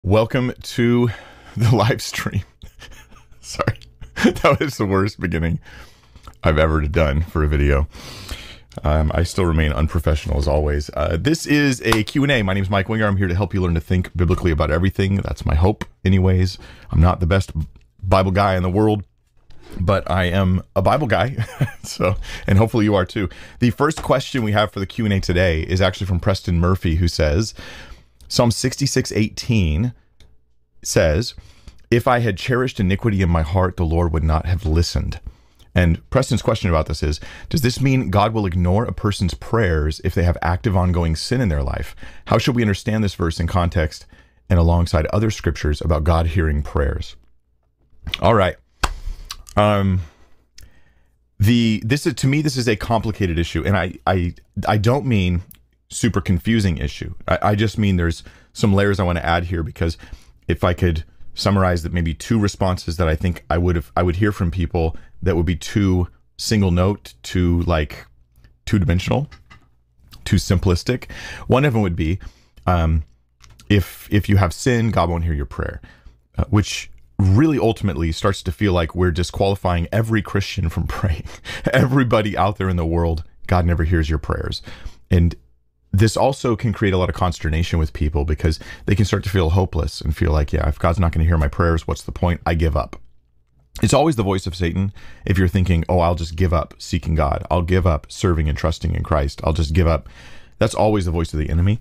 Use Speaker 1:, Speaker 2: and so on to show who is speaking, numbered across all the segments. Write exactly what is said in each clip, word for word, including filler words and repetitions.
Speaker 1: Welcome to the live stream. Sorry, that was the worst beginning I've ever done for a video. Um, I still remain unprofessional as always. Uh, this is a Q and A. My name is Mike Winger. I'm here to help you learn to think biblically about everything. That's my hope anyways. I'm not the best Bible guy in the world, but I am a Bible guy. So, and hopefully you are too. The first question we have for the Q and A today is actually from Preston Murphy, who says, Psalm sixty-six eighteen says, if I had cherished iniquity in my heart, the Lord would not have listened. And Preston's question about this is, does this mean God will ignore a person's prayers if they have active ongoing sin in their life? How should we understand this verse in context and alongside other scriptures about God hearing prayers? All right. Um, the this is to me, this is a complicated issue, and I I I don't mean super confusing issue. I, I just mean there's some layers I want to add here, because if I could summarize that, maybe two responses that I think I would have I would hear from people that would be too single note, too like two dimensional, too simplistic. One of them would be, um, if if you have sin, God won't hear your prayer, uh, which really ultimately starts to feel like we're disqualifying every Christian from praying. Everybody out there in the world, God never hears your prayers. And this also can create a lot of consternation with people, because they can start to feel hopeless and feel like, yeah, if God's not going to hear my prayers, what's the point? I give up. It's always the voice of Satan. If you're thinking, oh, I'll just give up seeking God, I'll give up serving and trusting in Christ, I'll just give up. That's always the voice of the enemy.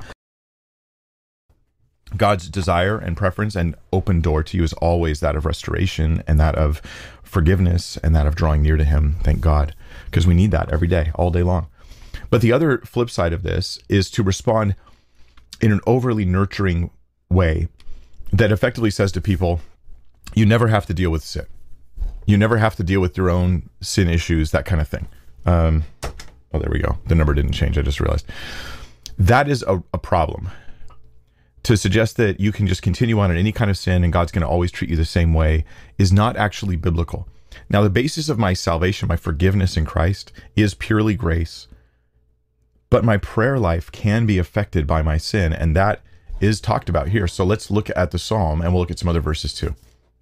Speaker 1: God's desire and preference and open door to you is always that of restoration and that of forgiveness and that of drawing near to him. Thank God, because we need that every day, all day long. But the other flip side of this is to respond in an overly nurturing way that effectively says to people, you never have to deal with sin. You never have to deal with your own sin issues, that kind of thing. Um, oh, there we go. The number didn't change. I just realized. That is a, a problem. To suggest that you can just continue on in any kind of sin and God's going to always treat you the same way is not actually biblical. Now, the basis of my salvation, my forgiveness in Christ, is purely grace. But my prayer life can be affected by my sin, and that is talked about here. So let's look at the Psalm, and we'll look at some other verses too.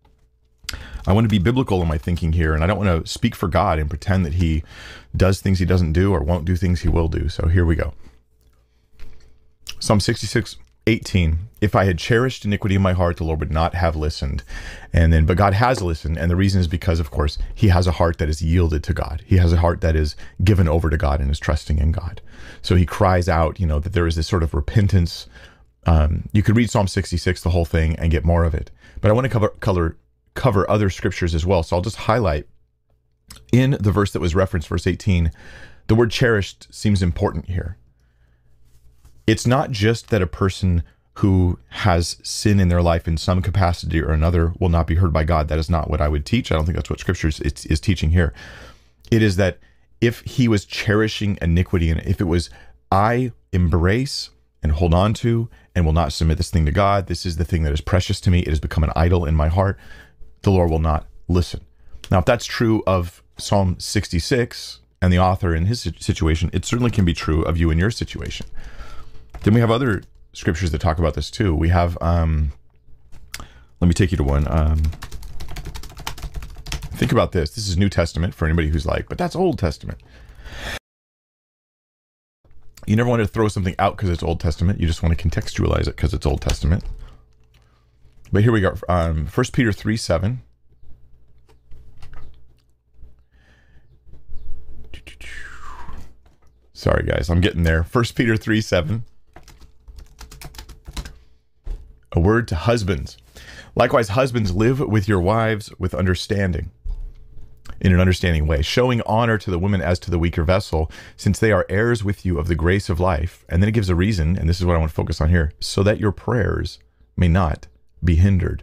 Speaker 1: I want to be biblical in my thinking here, and I don't want to speak for God and pretend that he does things he doesn't do or won't do things he will do. So here we go. Psalm sixty-six eighteen. If I had cherished iniquity in my heart, the Lord would not have listened. And then, but God has listened. And the reason is because, of course, he has a heart that is yielded to God. He has a heart that is given over to God and is trusting in God. So he cries out, you know, that there is this sort of repentance. Um, you could read Psalm sixty-six, the whole thing, and get more of it. But I want to cover, cover, cover other scriptures as well. So I'll just highlight in the verse that was referenced, verse eighteen, the word cherished seems important here. It's not just that a person who has sin in their life in some capacity or another will not be heard by God. That is not what I would teach. I don't think that's what Scripture is, is teaching here. It is that if he was cherishing iniquity, and if it was, I embrace and hold on to and will not submit this thing to God, this is the thing that is precious to me, it has become an idol in my heart, the Lord will not listen. Now, if that's true of Psalm sixty-six and the author in his situation, it certainly can be true of you in your situation. Then we have other scriptures that talk about this too. We have, um, let me take you to one. Um, think about this. This is New Testament for anybody who's like, but that's Old Testament. You never want to throw something out because it's Old Testament. You just want to contextualize it because it's Old Testament. But here we go. Um, First Peter three seven. Sorry, guys. I'm getting there. First Peter three seven. A word to husbands. Likewise, husbands, live with your wives with understanding, in an understanding way, showing honor to the women as to the weaker vessel, since they are heirs with you of the grace of life. And then it gives a reason, and this is what I want to focus on here, so that your prayers may not be hindered.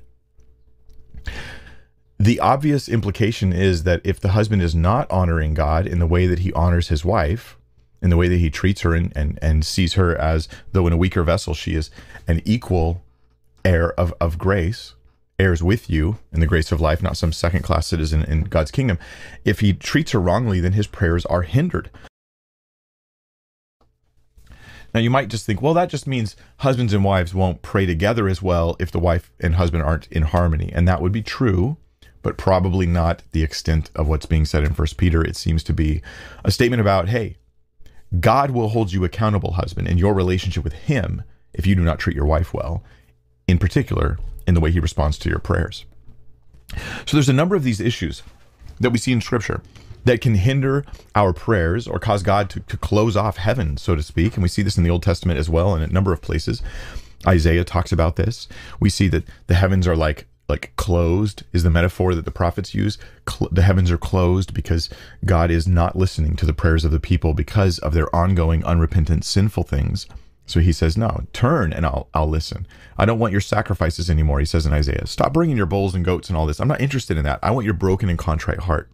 Speaker 1: The obvious implication is that if the husband is not honoring God in the way that he honors his wife, in the way that he treats her and, and, and sees her as, though in a weaker vessel, she is an equal heir of, of grace, heirs with you in the grace of life, not some second-class citizen in God's kingdom. If he treats her wrongly, then his prayers are hindered. Now, you might just think, well, that just means husbands and wives won't pray together as well if the wife and husband aren't in harmony. And that would be true, but probably not the extent of what's being said in First Peter. It seems to be a statement about, hey, God will hold you accountable, husband, in your relationship with him if you do not treat your wife well, in particular, in the way he responds to your prayers. So there's a number of these issues that we see in Scripture that can hinder our prayers or cause God to, to close off heaven, so to speak. And we see this in the Old Testament as well in a number of places. Isaiah talks about this. We see that the heavens are like like closed is the metaphor that the prophets use. Cl- the heavens are closed because God is not listening to the prayers of the people because of their ongoing unrepentant sinful things. So he says, no, turn and I'll I'll listen. I don't want your sacrifices anymore, he says in Isaiah. Stop bringing your bulls and goats and all this. I'm not interested in that. I want your broken and contrite heart.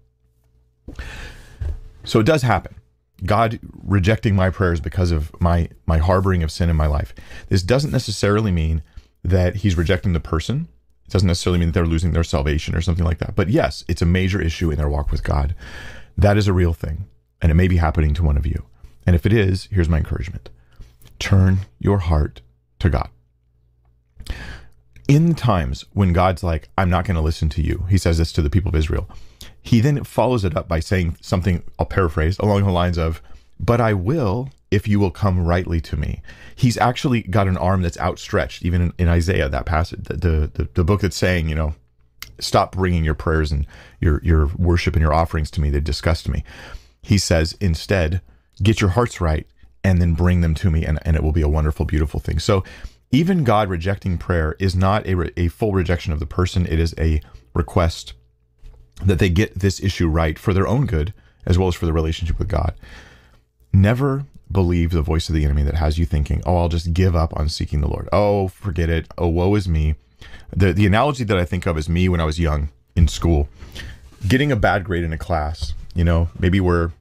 Speaker 1: So it does happen. God rejecting my prayers because of my my harboring of sin in my life. This doesn't necessarily mean that he's rejecting the person. It doesn't necessarily mean that they're losing their salvation or something like that. But yes, it's a major issue in their walk with God. That is a real thing. And it may be happening to one of you. And if it is, here's my encouragement. Turn your heart to God. In times when God's like, I'm not going to listen to you, he says this to the people of Israel. He then follows it up by saying something, I'll paraphrase, along the lines of, but I will if you will come rightly to me. He's actually got an arm that's outstretched, even in, in Isaiah, that passage, the, the, the book that's saying, you know, stop bringing your prayers and your, your worship and your offerings to me. They disgust me. He says, instead, get your hearts right and then bring them to me, and, and it will be a wonderful, beautiful thing. So even God rejecting prayer is not a, re- a full rejection of the person. It is a request that they get this issue right for their own good, as well as for the relationship with God. Never believe the voice of the enemy that has you thinking, oh, I'll just give up on seeking the Lord. Oh, forget it. Oh, woe is me. The, the analogy that I think of is me when I was young in school, getting a bad grade in a class. You know, maybe we're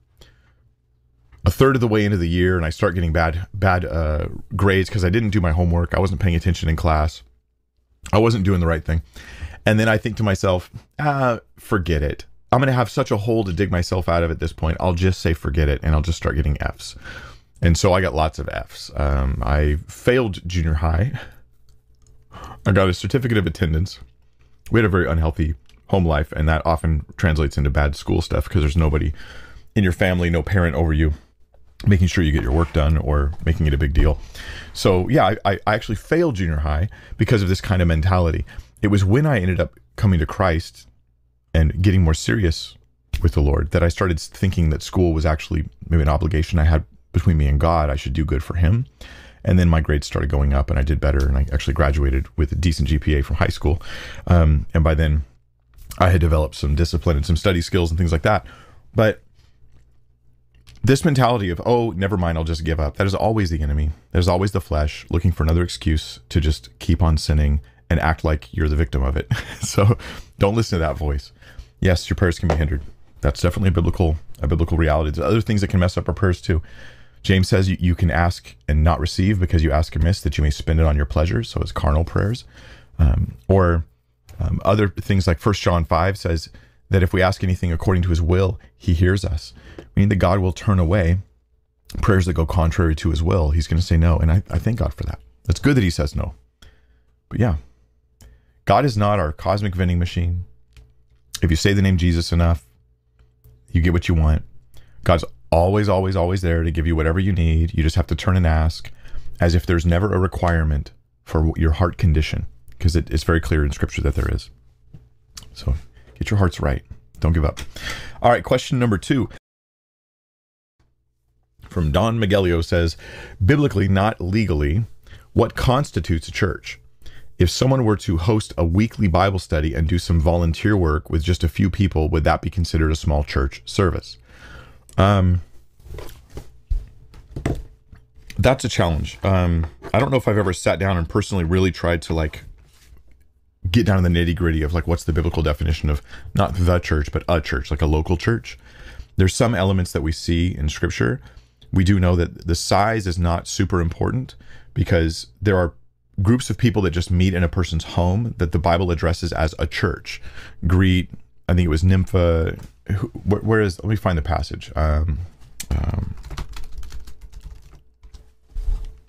Speaker 1: a third of the way into the year and I start getting bad, bad uh, grades because I didn't do my homework. I wasn't paying attention in class. I wasn't doing the right thing. And then I think to myself, ah, forget it. I'm going to have such a hole to dig myself out of at this point. I'll just say forget it, and I'll just start getting F's. And so I got lots of F's. Um, I failed junior high. I got a certificate of attendance. We had a very unhealthy home life, and that often translates into bad school stuff because there's nobody in your family, no parent over you, making sure you get your work done or making it a big deal. So yeah, I, I actually failed junior high because of this kind of mentality. It was when I ended up coming to Christ and getting more serious with the Lord that I started thinking that school was actually maybe an obligation I had between me and God. I should do good for him. And then my grades started going up and I did better. And I actually graduated with a decent G P A from high school. Um, and by then I had developed some discipline and some study skills and things like that. But this mentality of, oh, never mind, I'll just give up. That is always the enemy. There's always the flesh looking for another excuse to just keep on sinning and act like you're the victim of it. So don't listen to that voice. Yes, your prayers can be hindered. That's definitely a biblical, a biblical reality. There's other things that can mess up our prayers too. James says you, you can ask and not receive because you ask amiss, that you may spend it on your pleasures. So it's carnal prayers. Um, or um, other things like First John five says that if we ask anything according to his will, he hears us. Meaning that God will turn away prayers that go contrary to his will. He's going to say no. And I, I thank God for that. It's good that he says no. But yeah, God is not our cosmic vending machine. If you say the name Jesus enough, you get what you want. God's always, always, always there to give you whatever you need. You just have to turn and ask, as if there's never a requirement for your heart condition, because it, it's very clear in Scripture that there is. So get your hearts right. Don't give up. All right, question number two. From Don Miguelio says, biblically, not legally, what constitutes a church? If someone were to host a weekly Bible study and do some volunteer work with just a few people, would that be considered a small church service? Um, that's a challenge. Um, I don't know if I've ever sat down and personally really tried to like get down to the nitty gritty of like, what's the biblical definition of not the church, but a church, like a local church. There's some elements that we see in Scripture. We do know that the size is not super important because there are groups of people that just meet in a person's home that the Bible addresses as a church. Greet, I think it was Nympha. Where, where is, let me find the passage. Um, um,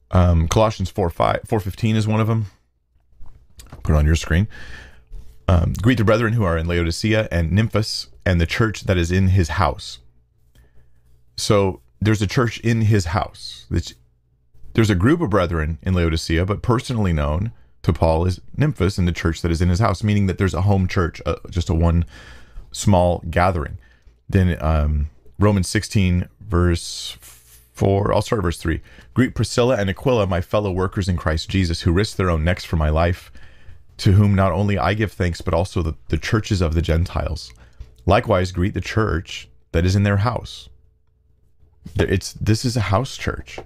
Speaker 1: Um, Colossians four five, four fifteen is one of them. Put it on your screen. Um, greet the brethren who are in Laodicea and Nymphas and the church that is in his house. So there's a church in his house. There's a group of brethren in Laodicea, but personally known to Paul is Nymphas and the church that is in his house, meaning that there's a home church, uh, just a one small gathering. Then um, Romans sixteen, verse four, I'll start at verse three. Greet Priscilla and Aquila, my fellow workers in Christ Jesus, who risked their own necks for my life, to whom not only I give thanks, but also the, the churches of the Gentiles. Likewise, greet the church that is in their house. It's This is a house church.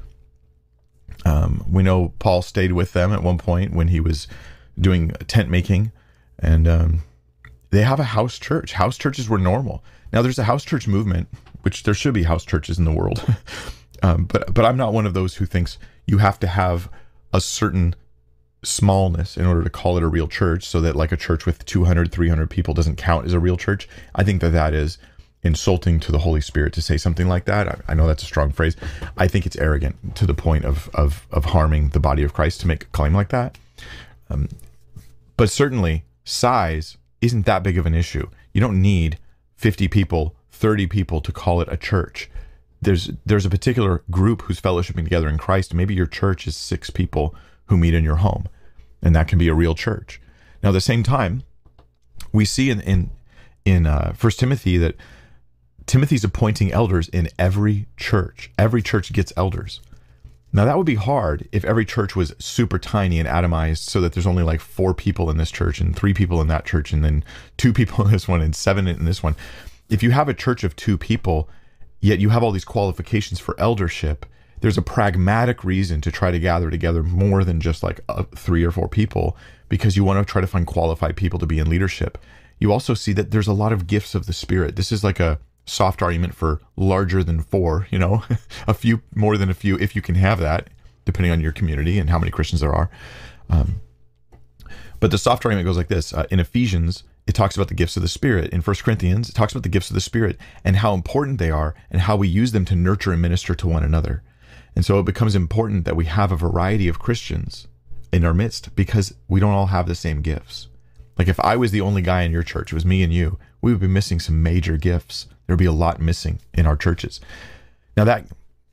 Speaker 1: Um, we know Paul stayed with them at one point when he was doing tent making, and um, they have a house church. House churches were normal. Now there's a house church movement, which there should be house churches in the world. um, but but I'm not one of those who thinks you have to have a certain smallness in order to call it a real church, so that like a church with two hundred, three hundred people doesn't count as a real church. I think that that is insulting to the Holy Spirit to say something like that. I, I know that's a strong phrase. I think it's arrogant to the point of of of harming the body of Christ to make a claim like that. Um, but certainly size isn't that big of an issue. You don't need fifty people, thirty people to call it a church. There's there's a particular group who's fellowshipping together in Christ. Maybe your church is six people who meet in your home, and that can be a real church. Now, at the same time, we see in in in uh, First Timothy that Timothy's appointing elders in every church. Every church gets elders. Now, that would be hard if every church was super tiny and atomized, so that there's only like four people in this church and three people in that church and then two people in this one and seven in this one. If you have a church of two people, yet you have all these qualifications for eldership, there's a pragmatic reason to try to gather together more than just like uh, three or four people, because you want to try to find qualified people to be in leadership. You also see that there's a lot of gifts of the Spirit. This is like a soft argument for larger than four, you know, a few more than a few, if you can have that, depending on your community and how many Christians there are. Um, but the soft argument goes like this. Uh, in Ephesians, it talks about the gifts of the Spirit. In First Corinthians, it talks about the gifts of the Spirit and how important they are and how we use them to nurture and minister to one another. And so it becomes important that we have a variety of Christians in our midst, because we don't all have the same gifts. Like if I was the only guy in your church, it was me and you, we would be missing some major gifts. There'd be a lot missing in our churches. Now that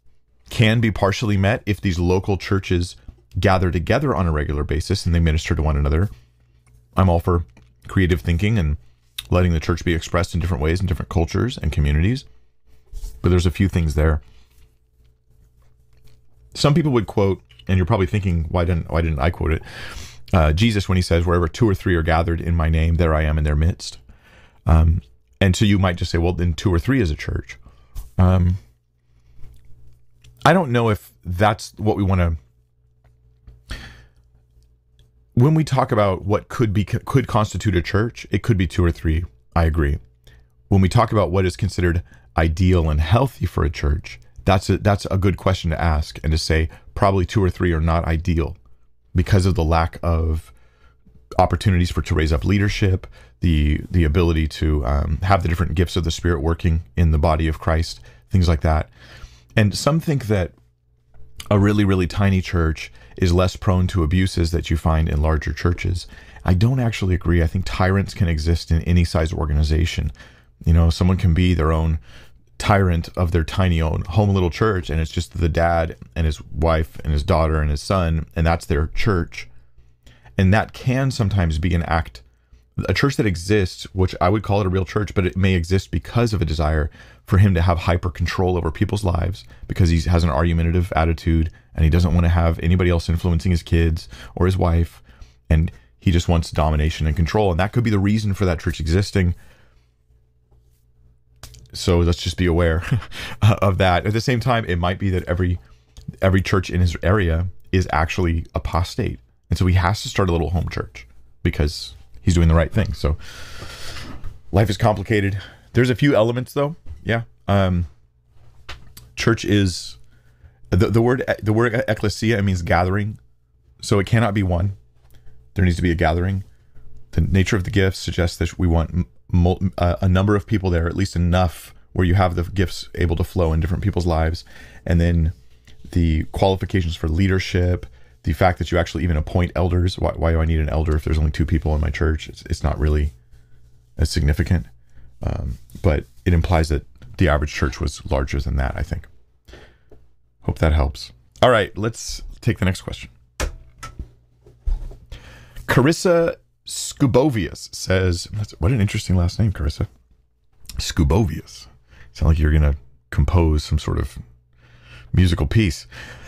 Speaker 1: can be partially met if these local churches gather together on a regular basis and they minister to one another. I'm all for creative thinking and letting the church be expressed in different ways in different cultures and communities. But there's a few things there. Some people would quote, and you're probably thinking, why didn't why didn't I quote it? Uh, Jesus, when he says, wherever two or three are gathered in my name, there I am in their midst. Um, and so you might just say, well, then two or three is a church. Um, I don't know if that's what we want to. When we talk about what could be could constitute a church, it could be two or three. I agree. When we talk about what is considered ideal and healthy for a church, that's a, that's a good question to ask, and to say probably two or three are not ideal because of the lack of opportunities for to raise up leadership, the the ability to um, have the different gifts of the Spirit working in the body of Christ, things like that. And some think that a really, really tiny church is less prone to abuses that you find in larger churches. I don't actually agree. I think tyrants can exist in any size organization. You know, someone can be their own tyrant of their tiny own home little church, and it's just the dad and his wife and his daughter and his son, and that's their church. And that can sometimes be an act, a church that exists, which I would call it a real church, but it may exist because of a desire for him to have hyper control over people's lives, because he has an argumentative attitude and he doesn't want to have anybody else influencing his kids or his wife, and he just wants domination and control. And that could be the reason for that church existing. So let's just be aware of that. At the same time, it might be that every every church in his area is actually apostate, and so he has to start a little home church because he's doing the right thing. So life is complicated. There's a few elements, though. Yeah, um, church is the the word the word ecclesia means gathering, so it cannot be one. There needs to be a gathering. The nature of the gifts suggests that we want a number of people there, at least enough where you have the gifts able to flow in different people's lives. And then the qualifications for leadership, the fact that you actually even appoint elders. Why, why do I need an elder if there's only two people in my church? It's, it's not really as significant, um, but it implies that the average church was larger than that, I think. Hope that helps. All right, let's take the next question. Carissa Scubovius says, what an interesting last name, Carissa. Scubovius. Sound like you're going to compose some sort of musical piece.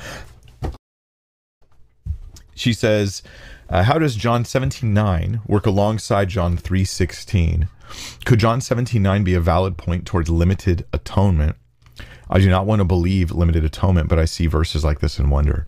Speaker 1: She says, uh, how does John seventeen nine work alongside John three sixteen? Could John seventeen nine be a valid point towards limited atonement? I do not want to believe limited atonement, but I see verses like this and wonder.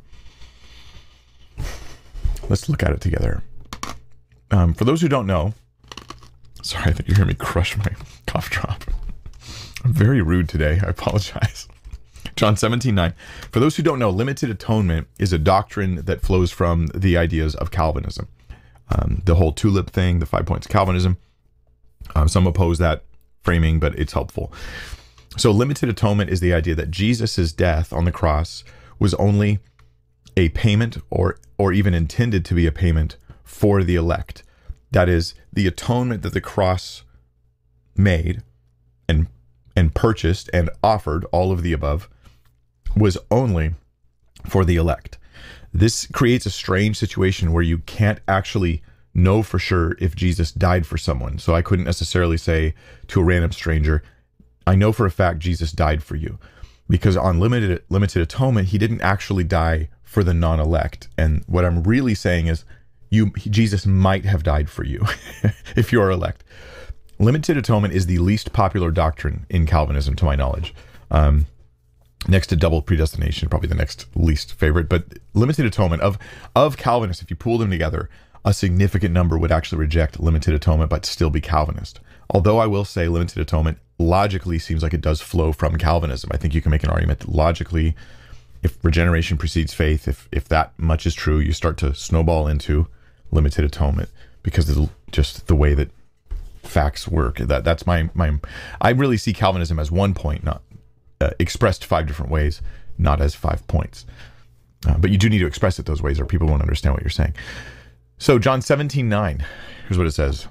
Speaker 1: Let's look at it together. Um, for those who don't know, sorry that you hear me crush my cough drop. I'm very rude today. I apologize. John seventeen nine. For those who don't know, limited atonement is a doctrine that flows from the ideas of Calvinism. Um, the whole tulip thing, the five points of Calvinism. Um, some oppose that framing, but it's helpful. So limited atonement is the idea that Jesus's death on the cross was only a payment or or even intended to be a payment for the elect. That is, the atonement that the cross made and and purchased and offered, all of the above, was only for the elect. This creates a strange situation where you can't actually know for sure if Jesus died for someone. So I couldn't necessarily say to a random stranger, I know for a fact Jesus died for you. Because on limited limited atonement, he didn't actually die for the non-elect. And what I'm really saying is, you Jesus might have died for you if you are elect. Limited atonement is the least popular doctrine in Calvinism, to my knowledge. Um, next to double predestination, probably the next least favorite. But limited atonement, of, of Calvinists, if you pool them together, a significant number would actually reject limited atonement, but still be Calvinist. Although I will say limited atonement logically seems like it does flow from Calvinism. I think you can make an argument that logically, if regeneration precedes faith, if if that much is true, you start to snowball into limited atonement because of just the way that facts work. That that's my my. I really see Calvinism as one point, not uh, expressed five different ways, not as five points. Uh, but you do need to express it those ways, or people won't understand what you're saying. So John seventeen nine, here's what it says.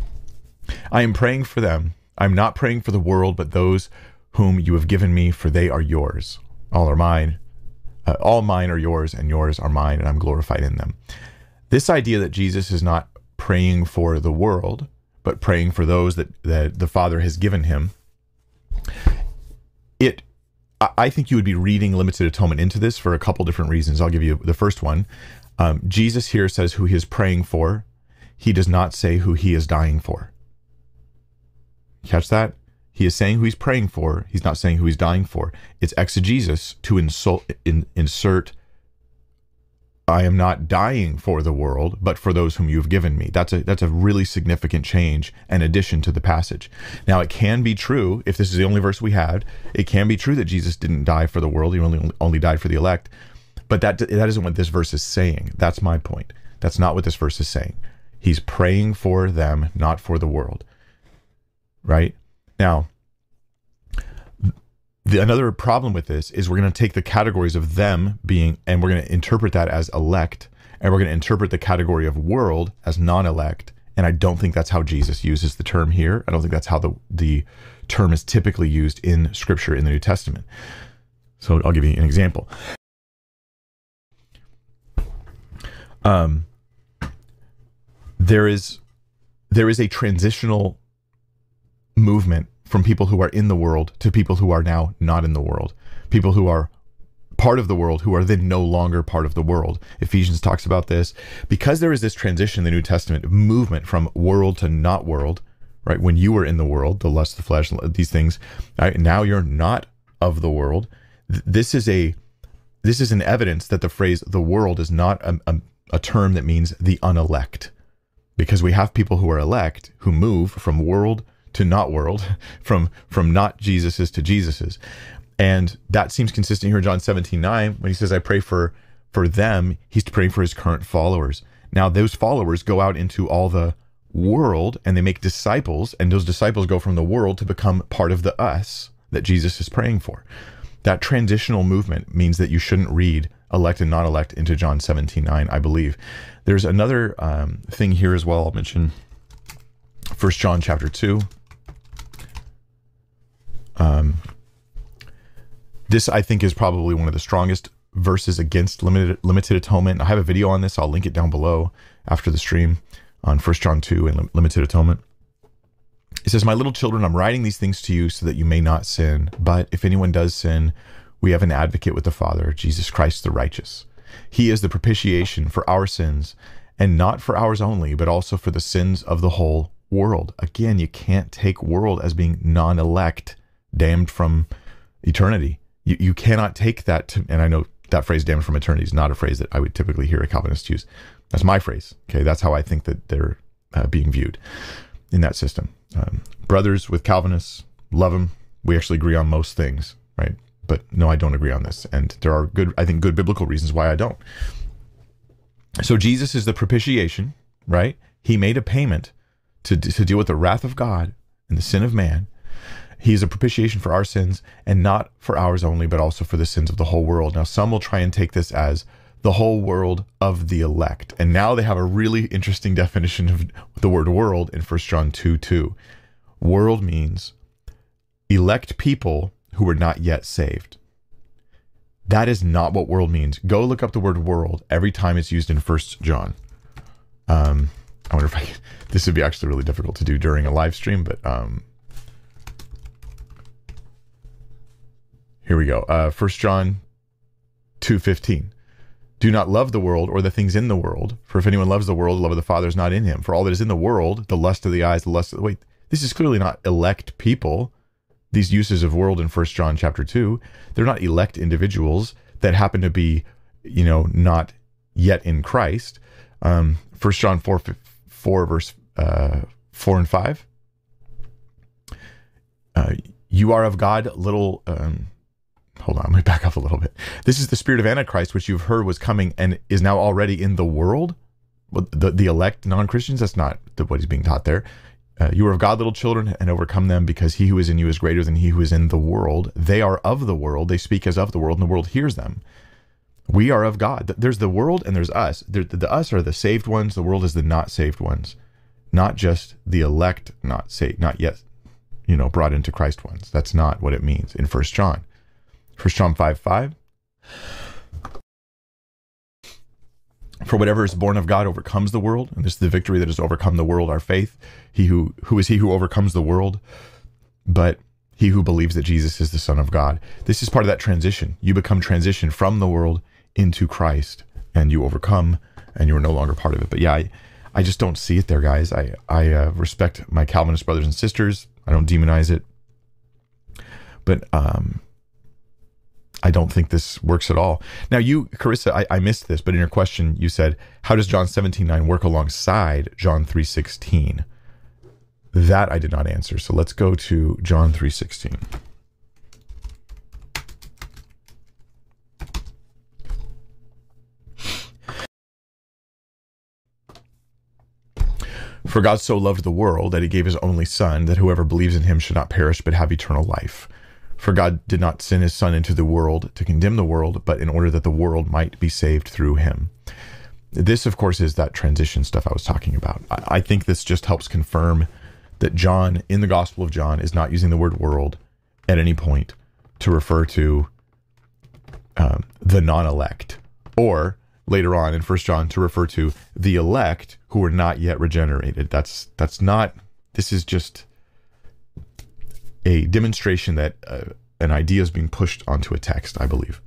Speaker 1: I am praying for them. I'm not praying for the world, but those whom you have given me, for they are yours. All are mine. Uh, all mine are yours, and yours are mine, and I'm glorified in them. This idea that Jesus is not praying for the world, but praying for those that, that the Father has given him, it, I think you would be reading limited atonement into this for a couple different reasons. I'll give you the first one. Um, Jesus here says who he is praying for. He does not say who he is dying for. Catch that? He is saying who he's praying for. He's not saying who he's dying for. It's exegesis to insult, in, insert, I am not dying for the world, but for those whom you've given me. That's a that's a really significant change and addition to the passage. Now, it can be true, if this is the only verse we had, it can be true that Jesus didn't die for the world. He only only died for the elect. But that that isn't what this verse is saying. That's my point. That's not what this verse is saying. He's praying for them, not for the world. Right? Now, the, another problem with this is we're going to take the categories of them being, and we're going to interpret that as elect, and we're going to interpret the category of world as non-elect. And I don't think that's how Jesus uses the term here. I don't think that's how the, the term is typically used in Scripture in the New Testament. So I'll give you an example. Um, there is there is a transitional movement from people who are in the world to people who are now not in the world. People who are part of the world who are then no longer part of the world. Ephesians talks about this. Because there is this transition in the New Testament movement from world to not world, right? When you were in the world, the lust of the flesh, these things, right? Now you're not of the world. This is a this is an evidence that the phrase the world is not a, a, a term that means the unelect. Because we have people who are elect who move from world to not world, from from not Jesus's to Jesus's. And that seems consistent here in John seventeen nine when he says, I pray for, for them. He's praying for his current followers. Now, those followers go out into all the world and they make disciples, and those disciples go from the world to become part of the us that Jesus is praying for. That transitional movement means that you shouldn't read elect and non-elect into John seventeen nine, I believe. There's another um, thing here as well. I'll mention First John chapter two. Um, this, I think, is probably one of the strongest verses against limited limited atonement. I have a video on this. I'll link it down below after the stream on First John two and lim- limited atonement. It says, "My little children, I'm writing these things to you so that you may not sin. But if anyone does sin, we have an advocate with the Father, Jesus Christ the righteous. He is the propitiation for our sins, and not for ours only, but also for the sins of the whole world." Again, you can't take world as being non-elect, damned from eternity. You, you cannot take that to, and I know that phrase, damned from eternity, is not a phrase that I would typically hear a Calvinist use. That's my phrase. Okay, that's how I think that they're uh, being viewed in that system. Um, brothers with Calvinists, love them. We actually agree on most things, right? But no, I don't agree on this. And there are good, I think, good biblical reasons why I don't. So Jesus is the propitiation, right? He made a payment to, to deal with the wrath of God and the sin of man. He is a propitiation for our sins, and not for ours only, but also for the sins of the whole world. Now, some will try and take this as the whole world of the elect. And now they have a really interesting definition of the word world in First John two two. World means elect people who were not yet saved. That is not what world means. Go look up the word world every time it's used in First John. Um, I wonder if I can, this would be actually really difficult to do during a live stream, but um, here we go. Uh, First John two fifteen. "Do not love the world or the things in the world. For if anyone loves the world, the love of the Father is not in him. For all that is in the world, the lust of the eyes, the lust of the..." Wait, this is clearly not elect people. These uses of world in First John chapter two, they're not elect individuals that happen to be, you know, not yet in Christ. Um, First John four, four verse uh, four and five. Uh, "You are of God, little..." Um, hold on, let me back up a little bit. "This is the spirit of Antichrist, which you've heard was coming and is now already in the world." Well, the, the elect non-Christians, that's not the, what he's being taught there. Uh, "you are of God, little children, and overcome them, because he who is in you is greater than he who is in the world. They are of the world. They speak as of the world, and the world hears them." We are of God. There's the world and there's us. The, the us are the saved ones. The world is the not saved ones, not just the elect, not saved, not yet, you know, brought into Christ ones. That's not what it means in First John. First John five five. "For whatever is born of God overcomes the world, and this is the victory that has overcome the world, our faith. He who who is he who overcomes the world, but he who believes that Jesus is the Son of God." This is part of that transition. You become transitioned from the world into Christ, and you overcome, and you are no longer part of it. But yeah, I, I just don't see it there, guys. I I uh, respect my Calvinist brothers and sisters. I don't demonize it, but um. I don't think this works at all. Now, you, Carissa, I, I missed this, but in your question, you said, how does John seventeen nine work alongside John three sixteen? That I did not answer. So let's go to John three sixteen. "For God so loved the world that he gave his only Son, that whoever believes in him should not perish but have eternal life. For God did not send his Son into the world to condemn the world, but in order that the world might be saved through him." This, of course, is that transition stuff I was talking about. I, I think this just helps confirm that John, in the Gospel of John, is not using the word world at any point to refer to um, the non-elect, or later on in First John to refer to the elect who are not yet regenerated. That's that's not, this is just a demonstration that uh, an idea is being pushed onto a text, I believe.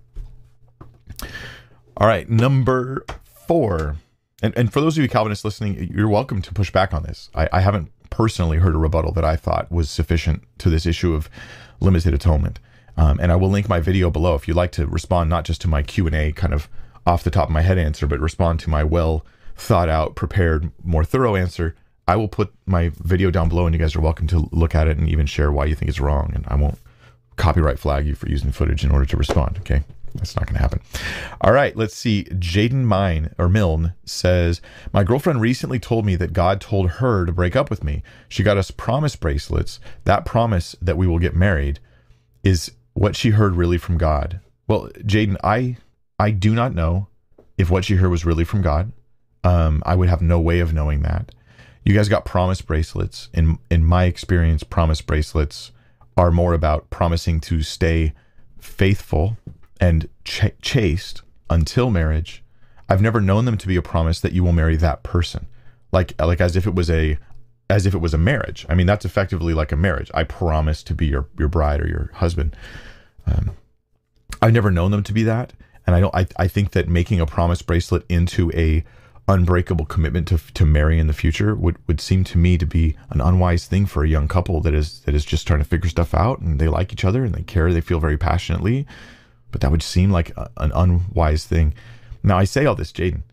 Speaker 1: All right, number four. And, and for those of you Calvinists listening, you're welcome to push back on this. I, I haven't personally heard a rebuttal that I thought was sufficient to this issue of limited atonement. Um, and I will link my video below if you'd like to respond, not just to my Q and A kind of off the top of my head answer, but respond to my well thought out, prepared, more thorough answer. I will put my video down below, and you guys are welcome to look at it and even share why you think it's wrong. And I won't copyright flag you for using footage in order to respond. Okay, that's not going to happen. All right, let's see. Jaden Mine or Milne says, "My girlfriend recently told me that God told her to break up with me. She got us promise bracelets. That promise that we will get married is what she heard really from God. Well, Jaden, I I do not know if what she heard was really from God. Um, I would have no way of knowing that. You guys got promise bracelets. In in my experience, promise bracelets are more about promising to stay faithful and ch- chaste until marriage. I've never known them to be a promise that you will marry that person, like like as if it was a as if it was a marriage. I mean, that's effectively like a marriage. I promise to be your your bride or your husband. Um, I've never known them to be that, and I don't. I I think that making a promise bracelet into a unbreakable commitment to to marry in the future would would seem to me to be an unwise thing for a young couple that is that is just trying to figure stuff out, and they like each other and they care, they feel very passionately, but that would seem like a, an unwise thing. Now, I say all this, Jaden,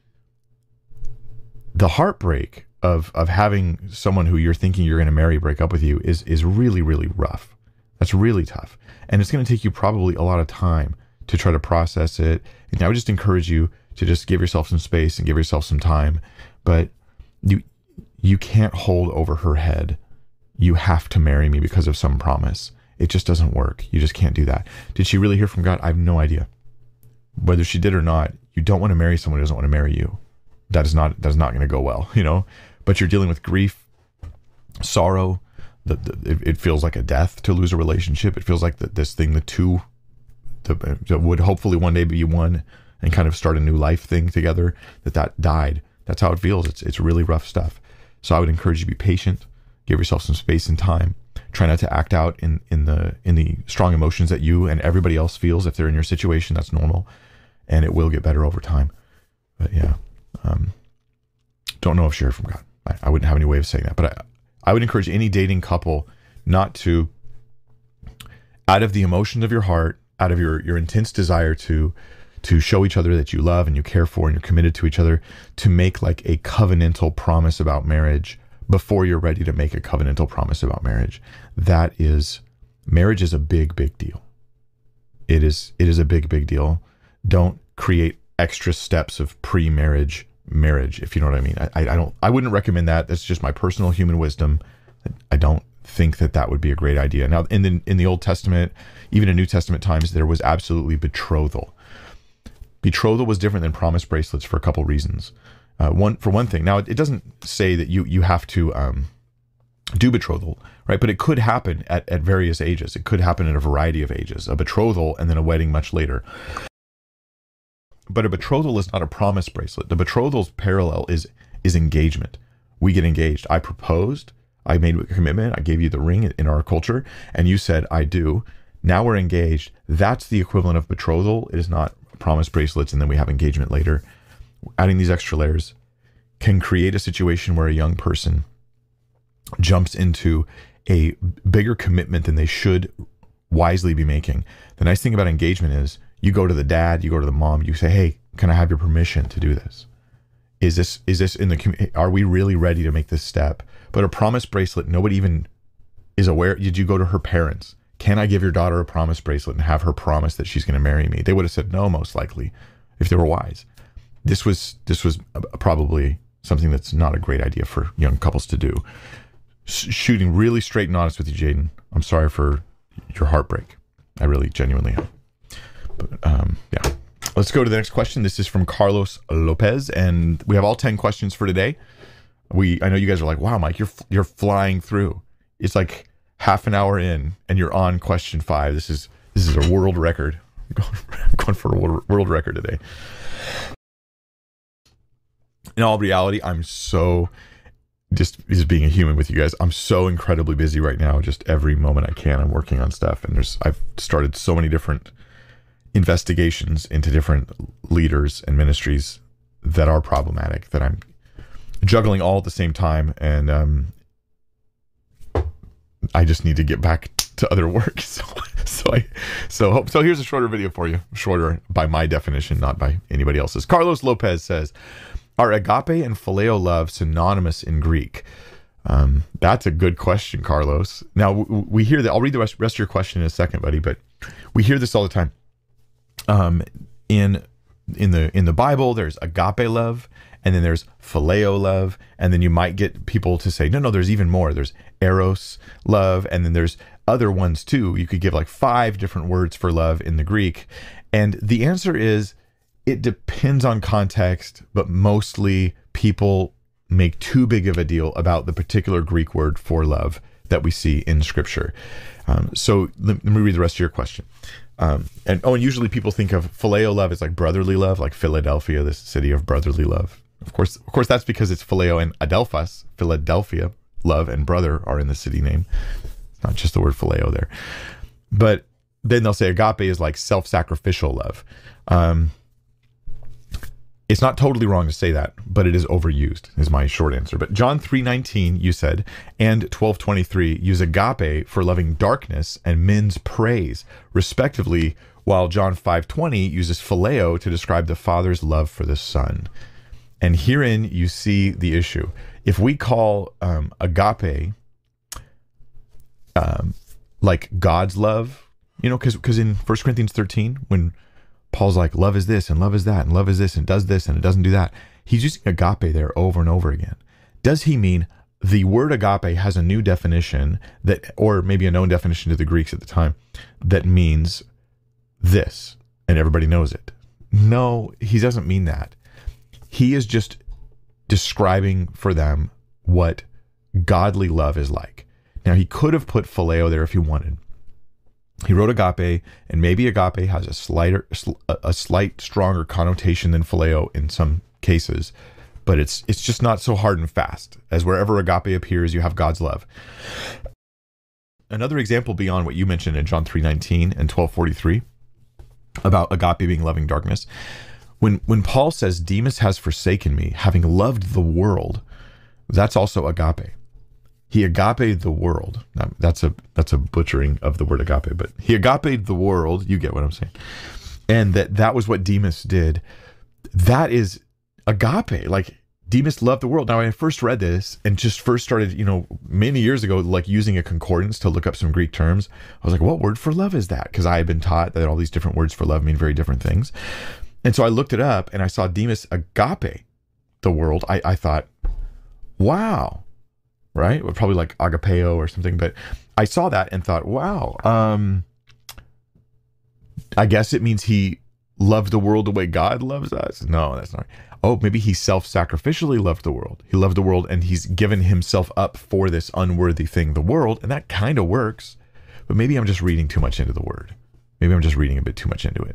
Speaker 1: the heartbreak of of having someone who you're thinking you're going to marry break up with you is is really, really rough. That's really tough, and it's going to take you probably a lot of time to try to process it. And I would just encourage you to just give yourself some space and give yourself some time. But you you can't hold over her head, you have to marry me because of some promise. It just doesn't work. You just can't do that. Did she really hear from God? I have no idea. Whether she did or not, you don't want to marry someone who doesn't want to marry you. That is not that is not going to go well, you know. But you're dealing with grief, sorrow. The, the, it, it feels like a death to lose a relationship. It feels like the, this thing, the two, the, that would hopefully one day be one and kind of start a new life thing together, that that died. That's how it feels. It's it's really rough stuff. So I would encourage you to be patient, give yourself some space and time. Try not to act out in, in the in the strong emotions that you and everybody else feels. If they're in your situation, that's normal, and it will get better over time. But yeah, um, don't know if she heard from God. I, I wouldn't have any way of saying that, but I, I would encourage any dating couple not to, out of the emotions of your heart, out of your your intense desire to to show each other that you love and you care for and you're committed to each other, to make like a covenantal promise about marriage before you're ready to make a covenantal promise about marriage. That is, marriage is a big, big deal. It is, it is a big, big deal. Don't create extra steps of pre-marriage marriage, if you know what I mean. I, I don't, I wouldn't recommend that. That's just my personal human wisdom. I don't think that that would be a great idea. Now, in the, in the Old Testament, even in New Testament times, there was absolutely betrothal. Betrothal was different than promise bracelets for a couple reasons. Uh, one for one thing. Now, it, it doesn't say that you you have to um, do betrothal, right? But it could happen at, at various ages. It could happen at a variety of ages. A betrothal and then a wedding much later. But a betrothal is not a promise bracelet. The betrothal's parallel is is engagement. We get engaged. I proposed. I made a commitment. I gave you the ring in our culture, and you said, I do. Now we're engaged. That's the equivalent of betrothal. It is not promise bracelets, and then we have engagement later. Adding these extra layers can create a situation where a young person jumps into a bigger commitment than they should wisely be making. The nice thing about engagement is you go to the dad, you go to the mom, you say, hey, can I have your permission to do this? Is this, is this in the, are we really ready to make this step? But a promise bracelet, nobody even is aware. Did you go to her parents? Can I give your daughter a promise bracelet and have her promise that she's going to marry me? They would have said no, most likely, if they were wise. This was this was probably something that's not a great idea for young couples to do. Sh- shooting really straight and honest with you, Jaden. I'm sorry for your heartbreak. I really genuinely am. But um, yeah, let's go to the next question. This is from Carlos Lopez, and we have all ten questions for today. We I know you guys are like, wow, Mike, you're you're flying through. It's like half an hour in, and you're on question five. This is this is a world record. I'm going, I'm going for a world, world record today. In all reality, I'm so just just being a human with you guys. I'm so incredibly busy right now. Just every moment I can, I'm working on stuff, and there's I've started so many different investigations into different leaders and ministries that are problematic that I'm juggling all at the same time, and um, I just need to get back to other work. So, so I, so, so here's a shorter video for you. Shorter by my definition, not by anybody else's. Carlos Lopez says, are agape and phileo love synonymous in Greek? Um, that's a good question, Carlos. Now we hear that. I'll read the rest, rest of your question in a second, buddy, but we hear this all the time. Um, in, in the, in the Bible, there's agape love, and then there's phileo love, and then you might get people to say, no, no, there's even more. There's eros love, and then there's other ones too. You could give like five different words for love in the Greek. And the answer is it depends on context, but mostly people make too big of a deal about the particular Greek word for love that we see in Scripture. Um, so let, let me read the rest of your question. Um, and oh, and usually people think of phileo love as like brotherly love, like Philadelphia, this city of brotherly love. Of course, of course, that's because it's phileo and adelphos, Philadelphia, love and brother are in the city name. It's not just the word phileo there. But then they'll say agape is like self-sacrificial love. Um, It's not totally wrong to say that, but it is overused, is my short answer. But John three nineteen, you said, and twelve twenty-three use agape for loving darkness and men's praise, respectively, while John five twenty uses phileo to describe the Father's love for the Son. And herein you see the issue. If we call um, agape um, like God's love, you know, because because in First Corinthians thirteen, when Paul's like, love is this and love is that and love is this and does this and it doesn't do that. He's using agape there over and over again. Does he mean the word agape has a new definition that, or maybe a known definition to the Greeks at the time, that means this and everybody knows it? No, he doesn't mean that. He is just describing for them what godly love is like. Now, he could have put phileo there if he wanted. He wrote agape, and maybe agape has a slighter, a slight stronger connotation than phileo in some cases, but it's it's just not so hard and fast, as wherever agape appears, you have God's love. Another example beyond what you mentioned in John three nineteen and twelve forty-three about agape being loving darkness, when when Paul says Demas has forsaken me, having loved the world, that's also agape. He agaped the world. Now, that's a that's a butchering of the word agape, but he agaped the world. You get what I'm saying. And that that was what Demas did. That is agape. Like, Demas loved the world. Now, when I first read this and just first started, you know, many years ago, like using a concordance to look up some Greek terms, I was like, what word for love is that? Because I had been taught that all these different words for love mean very different things. And so I looked it up and I saw Demas agape the world. I, I thought, wow. Right? Probably like agapeo or something, but I saw that and thought, wow, um, I guess it means he loved the world the way God loves us. No, that's not. Oh, maybe he self-sacrificially loved the world. He loved the world and he's given himself up for this unworthy thing, the world, and that kind of works, but maybe I'm just reading too much into the word. Maybe I'm just reading a bit too much into it.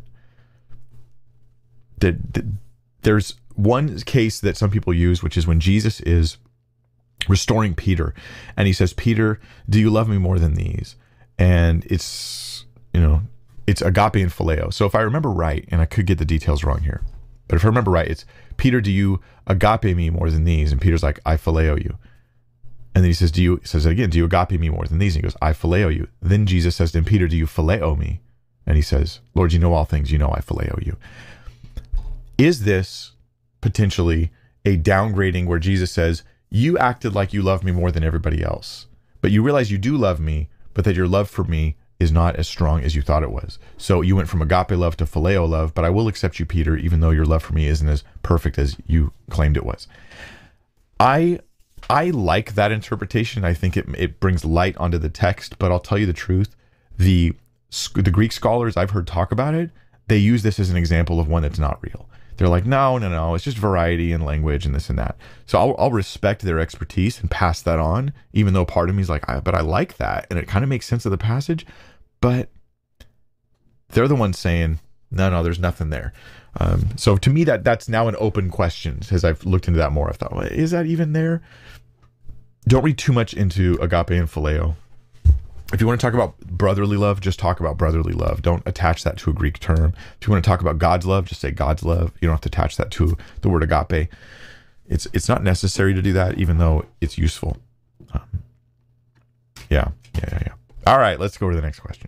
Speaker 1: The, the, there's one case that some people use, which is when Jesus is restoring Peter, and he says, Peter, do you love me more than these? And it's, you know, it's agape and phileo. So if I remember right, and I could get the details wrong here, but if I remember right, it's, Peter, do you agape me more than these? And Peter's like, I phileo you. And then he says, do you, he says it again, do you agape me more than these? And he goes, I phileo you. Then Jesus says to him, Peter, do you phileo me? And he says, Lord, you know all things, you know I phileo you. Is this potentially a downgrading where Jesus says, you acted like you love me more than everybody else, but you realize you do love me, but that your love for me is not as strong as you thought it was. So you went from agape love to phileo love, but I will accept you, Peter, even though your love for me isn't as perfect as you claimed it was. I I like that interpretation. I think it it brings light onto the text, but I'll tell you the truth. The, the Greek scholars I've heard talk about it, they use this as an example of one that's not real. They're like, no, no, no, it's just variety in language and this and that. So I'll, I'll respect their expertise and pass that on, even though part of me is like, I, but I like that. And it kind of makes sense of the passage. But they're the ones saying, no, no, there's nothing there. Um, so to me, that that's now an open question. As I've looked into that more, I've thought, well, is that even there? Don't read too much into agape and phileo. If you want to talk about brotherly love, just talk about brotherly love. Don't attach that to a Greek term. If you want to talk about God's love, just say God's love. You don't have to attach that to the word agape. It's it's not necessary to do that, even though it's useful. Um, yeah, yeah, yeah, yeah. All right, let's go to the next question.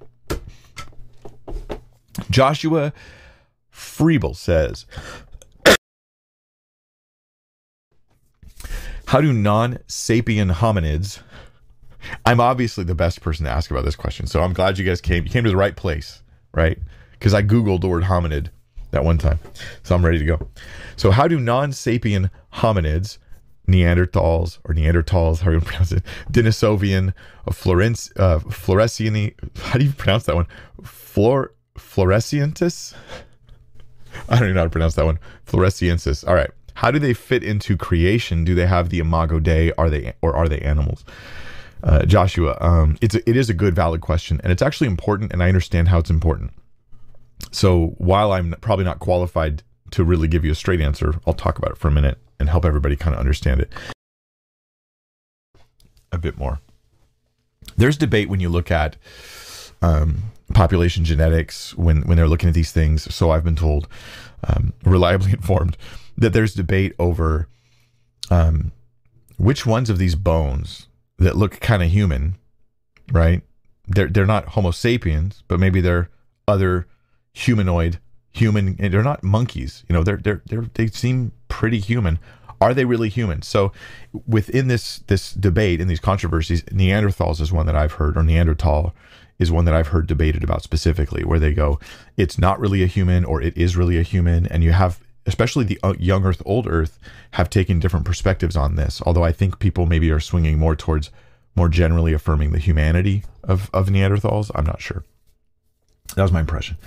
Speaker 1: Joshua Freeble says, how do non-sapien hominids... I'm obviously the best person to ask about this question, so I'm glad you guys came. You came to the right place, right? Because I Googled the word hominid that one time, so I'm ready to go. So how do non-sapien hominids Neanderthals, or Neanderthals, how do you pronounce it? Denisovian, Florence, uh, Floresiani, how do you pronounce that one? Flor, Floresiensis? I don't even know how to pronounce that one. Floresiensis. All right. How do they fit into creation? Do they have the imago Dei? Are they, or are they animals? Uh, Joshua, um, it's a, it is a good, valid question, and it's actually important, and I understand how it's important. So while I'm probably not qualified to really give you a straight answer, I'll talk about it for a minute and help everybody kind of understand it a bit more. There's debate when you look at um, population genetics, when, when they're looking at these things. So I've been told, um, reliably informed, that there's debate over um, which ones of these bones that look kind of human, right? They're, they're not Homo sapiens, but maybe they're other humanoid human, and they're not monkeys, you know, they're, they're, they're, they seem pretty human. Are they really human? So within this, this debate and these controversies, Neanderthals is one that I've heard, or Neanderthal is one that I've heard debated about specifically, where they go, it's not really a human, or it is really a human. And you have, especially the young earth, old earth, have taken different perspectives on this. Although I think people maybe are swinging more towards more generally affirming the humanity of, of Neanderthals. I'm not sure. That was my impression.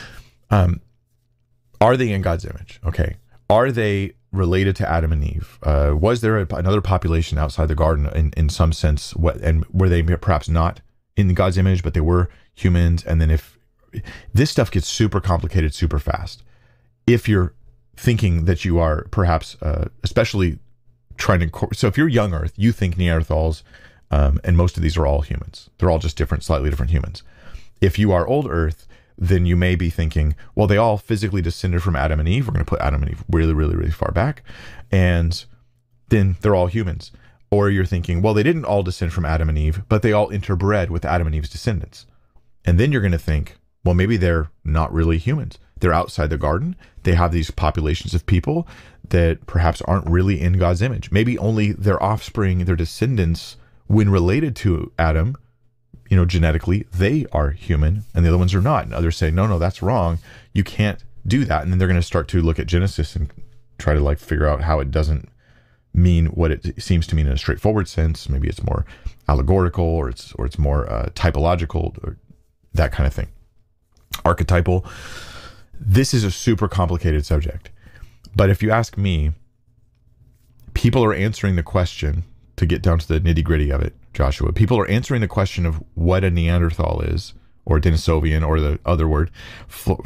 Speaker 1: Um, Are they in God's image? Okay. Are they related to Adam and Eve? Uh, was there a, another population outside the garden in, in some sense? What, and were they perhaps not in God's image, but they were humans? And then if this stuff gets super complicated, super fast, if you're thinking that you are perhaps, uh, especially trying to, so if you're young earth, you think Neanderthals, um, and most of these are all humans. They're all just different, slightly different humans. If you are old earth, then you may be thinking, well, they all physically descended from Adam and Eve. We're going to put Adam and Eve really, really, really far back. And then they're all humans. Or you're thinking, well, they didn't all descend from Adam and Eve, but they all interbred with Adam and Eve's descendants. And then you're going to think, well, maybe they're not really humans. They're outside the garden. They have these populations of people that perhaps aren't really in God's image. Maybe only their offspring, their descendants, when related to Adam, you know, genetically, they are human and the other ones are not. And others say, no, no, that's wrong. You can't do that. And then they're going to start to look at Genesis and try to like figure out how it doesn't mean what it seems to mean in a straightforward sense. Maybe it's more allegorical, or it's, or it's more uh, typological, or that kind of thing. Archetypal. This is a super complicated subject. But if you ask me, people are answering the question, to get down to the nitty gritty of it, Joshua, people are answering the question of what a Neanderthal is, or Denisovian, or the other word, Flo-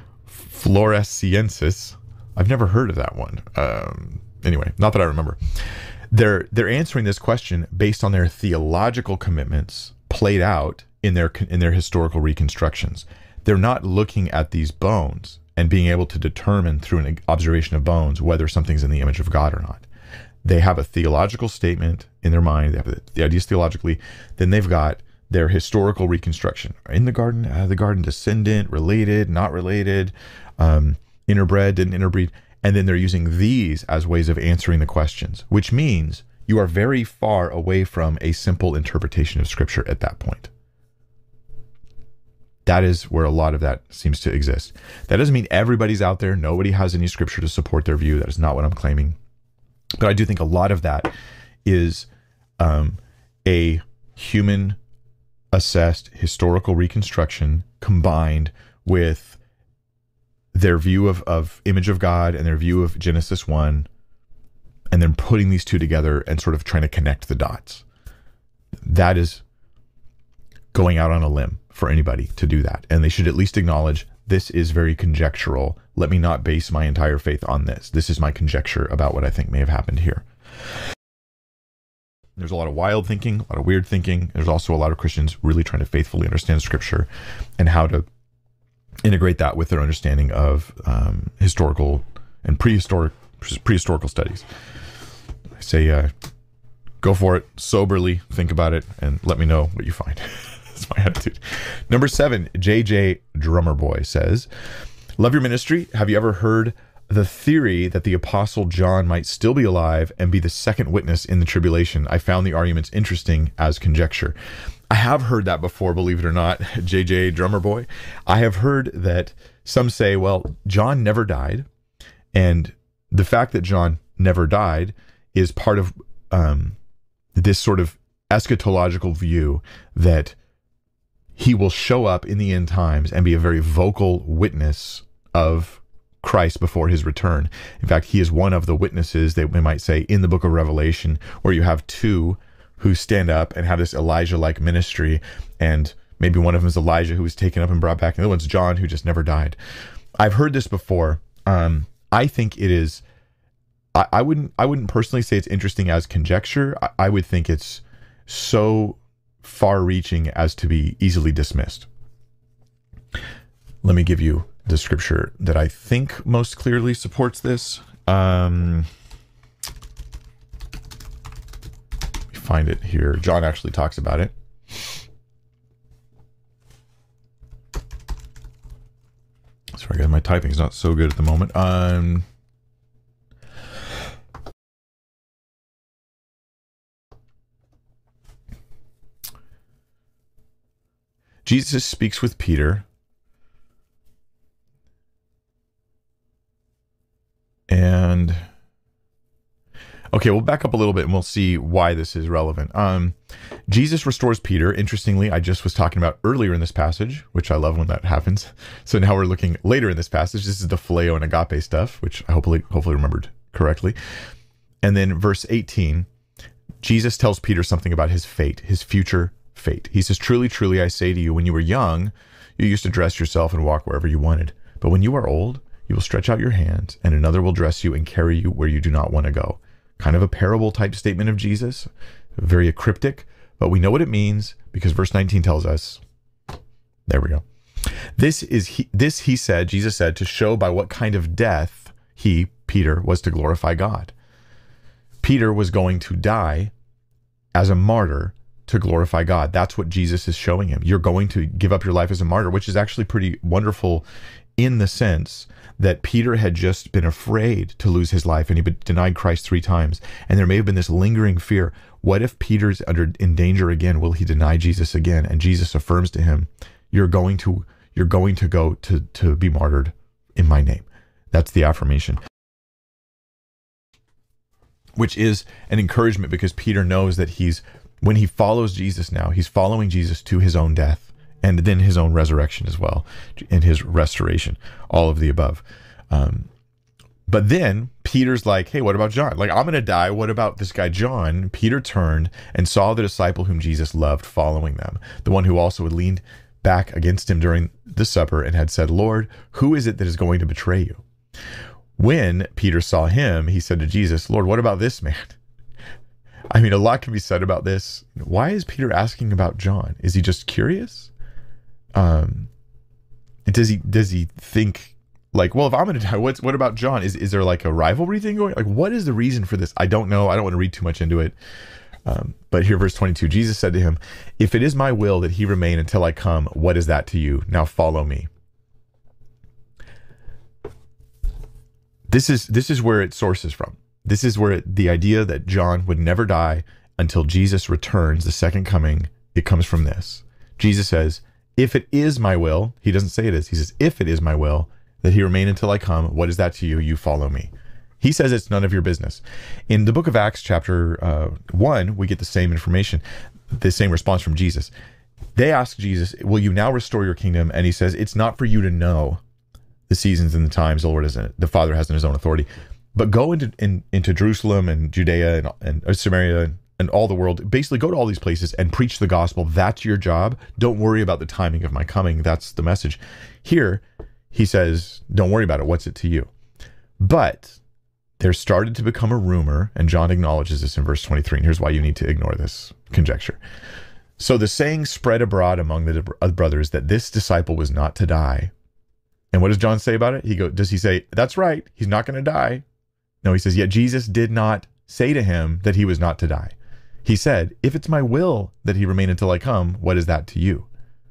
Speaker 1: Floresiensis. I've never heard of that one. Um, anyway, not that I remember. They're they're answering this question based on their theological commitments played out in their in their historical reconstructions. They're not looking at these bones and being able to determine through an observation of bones whether something's in the image of God or not. They have a theological statement in their mind. They have the ideas theologically. Then they've got their historical reconstruction. In the garden, uh, the garden descendant, related, not related, um, interbred, didn't interbreed. And then they're using these as ways of answering the questions, which means you are very far away from a simple interpretation of Scripture at that point. That is where a lot of that seems to exist. That doesn't mean everybody's out there. Nobody has any Scripture to support their view. That is not what I'm claiming. But I do think a lot of that is um, a human assessed historical reconstruction combined with their view of, of image of God and their view of Genesis one, and then putting these two together and sort of trying to connect the dots. That is going out on a limb for anybody to do that. And they should at least acknowledge, this is very conjectural. Let me not base my entire faith on this. This is my conjecture about what I think may have happened here. There's a lot of wild thinking, a lot of weird thinking. There's also a lot of Christians really trying to faithfully understand Scripture and how to integrate that with their understanding of um, historical and prehistoric prehistorical studies. I say, uh, go for it, soberly think about it, and let me know what you find. That's my attitude. Number seven, J J Drummer Boy says, love your ministry. Have you ever heard the theory that the Apostle John might still be alive and be the second witness in the tribulation? I found the arguments interesting as conjecture. I have heard that before, believe it or not, J J Drummer Boy. I have heard that some say, well, John never died, and the fact that John never died is part of um, this sort of eschatological view that he will show up in the end times and be a very vocal witness of Christ before his return. In fact, he is one of the witnesses that we might say in the book of Revelation, where you have two who stand up and have this Elijah-like ministry, and maybe one of them is Elijah, who was taken up and brought back, and the other one's John, who just never died. I've heard this before. Um, I think it is, I, I wouldn't I wouldn't personally say it's interesting as conjecture. I, I would think it's so far-reaching as to be easily dismissed. Let me give you the scripture that I think most clearly supports this. Um, let me find it here. John actually talks about it. Sorry, guys, my typing is not so good at the moment. Um, Jesus speaks with Peter, and okay, we'll back up a little bit and we'll see why this is relevant. Um, Jesus restores Peter. Interestingly, I just was talking about earlier in this passage, which I love when that happens. So now we're looking later in this passage. This is the phileo and agape stuff, which I hopefully hopefully remembered correctly. And then verse eighteen, Jesus tells Peter something about his fate, his future fate. He says, "Truly, truly, I say to you, when you were young, you used to dress yourself and walk wherever you wanted. But when you are old, you will stretch out your hands, and another will dress you and carry you where you do not want to go." Kind of a parable type statement of Jesus, very cryptic, but we know what it means because verse nineteen tells us. There we go. This is he, this he said, Jesus said, to show by what kind of death he, Peter, was to glorify God. Peter was going to die as a martyr to glorify God. That's what Jesus is showing him. You're going to give up your life as a martyr, which is actually pretty wonderful in the sense that Peter had just been afraid to lose his life, and he denied Christ three times. And there may have been this lingering fear. What if Peter's under in danger again? Will he deny Jesus again? And Jesus affirms to him, you're going to, you're going to go to, to be martyred in my name. That's the affirmation, which is an encouragement because Peter knows that he's, when he follows Jesus now, he's following Jesus to his own death, and then his own resurrection as well, and his restoration, all of the above. Um, but then Peter's like, hey, what about John? Like, I'm going to die. What about this guy, John? Peter turned and saw the disciple whom Jesus loved following them, the one who also had leaned back against him during the supper and had said, Lord, who is it that is going to betray you? When Peter saw him, he said to Jesus, Lord, what about this man? I mean, a lot can be said about this. Why is Peter asking about John? Is he just curious? Um, does he does he think like, well, if I'm going to die, what's what about John? Is is there like a rivalry thing going? Like, what is the reason for this? I don't know. I don't want to read too much into it. Um, but here, verse twenty-two, Jesus said to him, if it is my will that he remain until I come, what is that to you? Now follow me. This is this is where it sources from. This is where it, the idea that John would never die until Jesus returns, the second coming, it comes from this. Jesus says, if it is my will, he doesn't say it is, he says, if it is my will that he remain until I come, what is that to you? You follow me. He says it's none of your business. In the book of Acts, chapter uh, one, we get the same information, the same response from Jesus. They ask Jesus, will you now restore your kingdom? And he says, it's not for you to know the seasons and the times the Lord has, the Father has in his own authority, but go into in, into Jerusalem and Judea and, and uh, Samaria and, and all the world. Basically, go to all these places and preach the gospel. That's your job. Don't worry about the timing of my coming. That's the message. Here, he says, don't worry about it. What's it to you? But there started to become a rumor, and John acknowledges this in verse twenty-three, and here's why you need to ignore this conjecture. So the saying spread abroad among the brothers that this disciple was not to die. And what does John say about it? He go, does he say, that's right, he's not going to die? No, he says, yet Jesus did not say to him that he was not to die. He said, if it's my will that he remain until I come, what is that to you?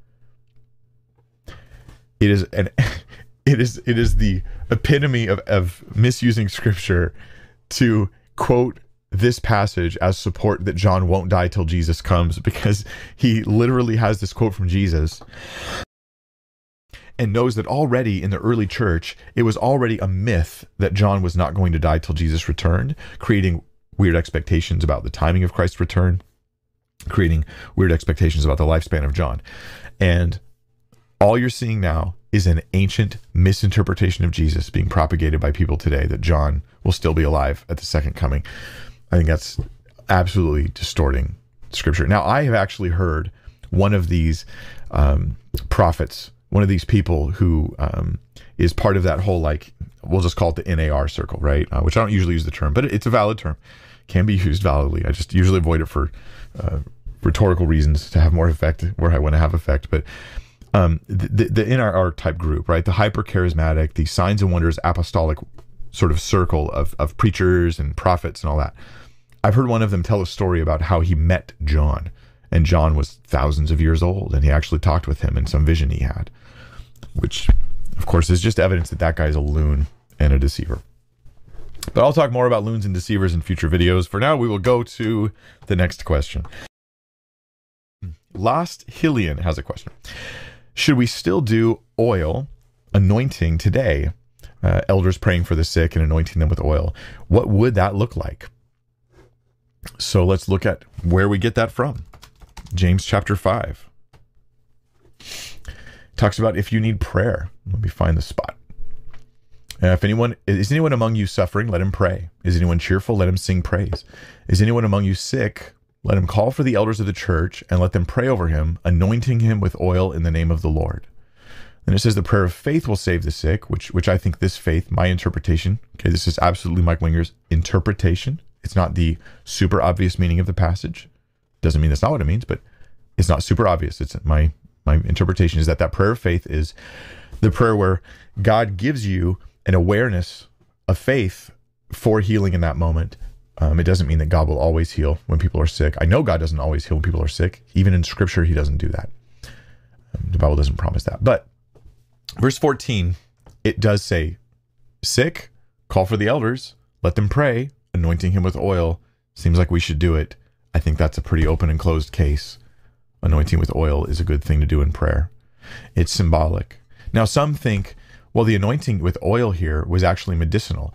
Speaker 1: It is an, it is it is the epitome of, of misusing scripture to quote this passage as support that John won't die till Jesus comes, because he literally has this quote from Jesus and knows that already in the early church, it was already a myth that John was not going to die till Jesus returned, creating weird expectations about the timing of Christ's return, creating weird expectations about the lifespan of John. And all you're seeing now is an ancient misinterpretation of Jesus being propagated by people today, that John will still be alive at the second coming. I think that's absolutely distorting scripture. Now, I have actually heard one of these um, prophets, one of these people who um, is part of that whole, like, we'll just call it the N A R circle, right? Uh, which I don't usually use the term, but it's a valid term. Can be used validly. I just usually avoid it for uh, rhetorical reasons, to have more effect where I want to have effect. But um, the, the N A R type group, right? The hyper charismatic, the signs and wonders apostolic sort of circle of, of preachers and prophets and all that. I've heard one of them tell a story about how he met John, and John was thousands of years old, and he actually talked with him in some vision he had, which of course is just evidence that that guy's a loon and a deceiver. But I'll talk more about loons and deceivers in future videos. For now, we will go to the next question. Lost Hillian has a question. Should we still do oil anointing today? Uh, elders praying for the sick and anointing them with oil. What would that look like? So let's look at where we get that from. James chapter five talks about if you need prayer. Let me find the spot. Uh, if anyone is anyone among you suffering, let him pray. Is anyone cheerful? Let him sing praise. Is anyone among you sick? Let him call for the elders of the church and let them pray over him, anointing him with oil in the name of the Lord. Then it says the prayer of faith will save the sick, which which I think this faith, my interpretation, okay, this is absolutely Mike Winger's interpretation. It's not the super obvious meaning of the passage. Doesn't mean that's not what it means, but it's not super obvious. It's my my interpretation is that that prayer of faith is the prayer where God gives you an awareness of faith for healing in that moment. Um, it doesn't mean that God will always heal when people are sick. I know God doesn't always heal when people are sick. Even in Scripture, he doesn't do that. Um, the Bible doesn't promise that. But verse fourteen, it does say, sick, call for the elders, let them pray, anointing him with oil. Seems like we should do it. I think that's a pretty open and closed case. Anointing with oil is a good thing to do in prayer. It's symbolic. Now, some think, well, the anointing with oil here was actually medicinal.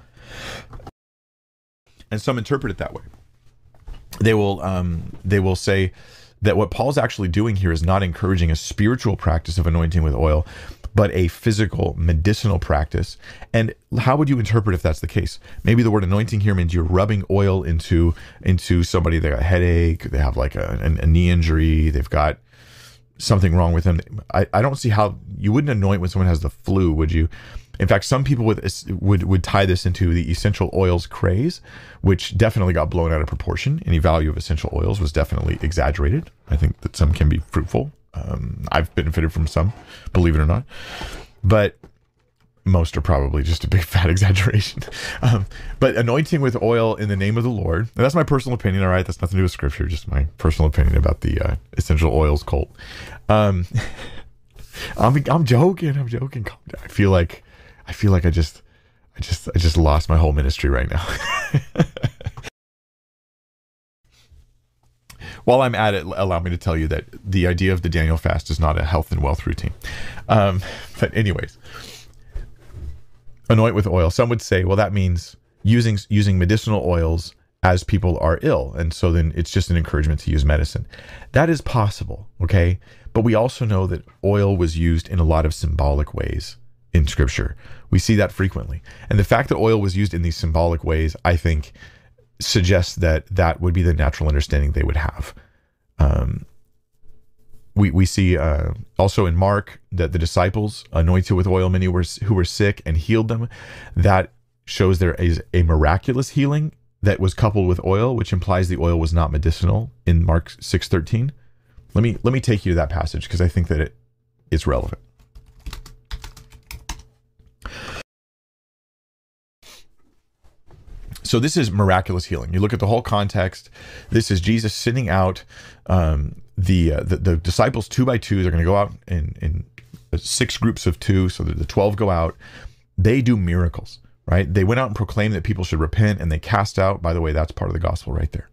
Speaker 1: And some interpret it that way. They will, um, they will say that what Paul's actually doing here is not encouraging a spiritual practice of anointing with oil, but a physical medicinal practice. And how would you interpret if that's the case? Maybe the word anointing here means you're rubbing oil into into somebody that got a headache, they have like a, a, a knee injury, they've got something wrong with them. I, I don't see how you wouldn't anoint when someone has the flu, would you? In fact, some people would would would tie this into the essential oils craze, which definitely got blown out of proportion. Any value of essential oils was definitely exaggerated. I think that some can be fruitful. Um, I've benefited from some, believe it or not, but most are probably just a big fat exaggeration. Um, but anointing with oil in the name of the Lord, and that's my personal opinion, all right? That's nothing to do with Scripture, just my personal opinion about the uh, essential oils cult. Um, I'm I'm joking. I'm joking. I feel like I feel like I just I just I just lost my whole ministry right now. While I'm at it, allow me to tell you that the idea of the Daniel fast is not a health and wealth routine. Um, but anyways, anoint with oil. Some would say, well, that means using using medicinal oils as people are ill. And so then it's just an encouragement to use medicine. That is possible, okay? But we also know that oil was used in a lot of symbolic ways in Scripture. We see that frequently. And the fact that oil was used in these symbolic ways, I think, suggests that that would be the natural understanding they would have. Um, we we see uh, also in Mark that the disciples anointed with oil many were, who were sick and healed them. That shows there is a miraculous healing that was coupled with oil, which implies the oil was not medicinal in Mark six thirteen. Let me let me take you to that passage because I think that it it's relevant. So this is miraculous healing. You look at the whole context. This is Jesus sending out um, the, uh, the the disciples two by two. They're going to go out in, in six groups of two, so that the twelve go out. They do miracles, right? They went out and proclaimed that people should repent, and they cast out. By the way, that's part of the gospel right there.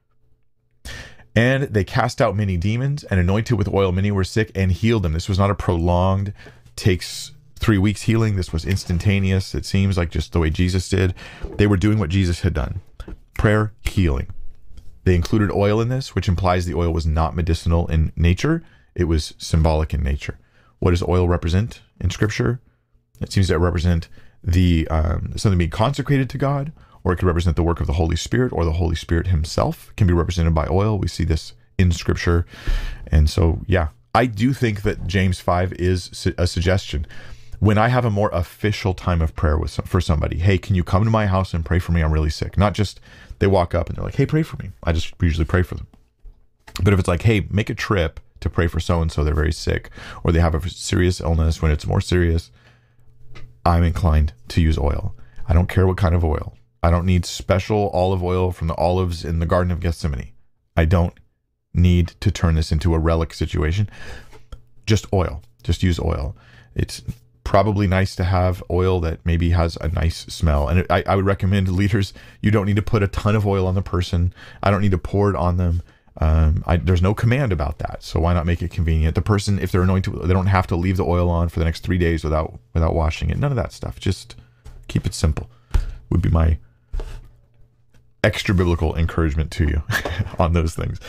Speaker 1: And they cast out many demons and anointed with oil many were sick and healed them. This was not a prolonged, takes three weeks healing. This was instantaneous. It seems like just the way Jesus did. They were doing what Jesus had done. prayer, healing. They included oil in this, which implies the oil was not medicinal in nature. It was symbolic in nature. What does oil represent in Scripture? It seems to represent the um, something being consecrated to God, or it could represent the work of the Holy Spirit, or the Holy Spirit himself can be represented by oil. We see this in Scripture. And so, yeah, I do think that James five is a suggestion. When I have a more official time of prayer with for somebody, hey, can you come to my house and pray for me? I'm really sick. Not just they walk up and they're like, hey, pray for me. I just usually pray for them. But if it's like, hey, make a trip to pray for so-and-so, they're very sick, or they have a serious illness, when it's more serious, I'm inclined to use oil. I don't care what kind of oil. I don't need special olive oil from the olives in the Garden of Gethsemane. I don't need to turn this into a relic situation. Just oil. Just use oil. It's probably nice to have oil that maybe has a nice smell. And I, I would recommend leaders, you don't need to put a ton of oil on the person. I don't need to pour it on them. Um, I, there's no command about that. So why not make it convenient? The person, if they're anointed, they don't have to leave the oil on for the next three days without without washing it. None of that stuff. Just keep it simple would be my extra biblical encouragement to you on those things.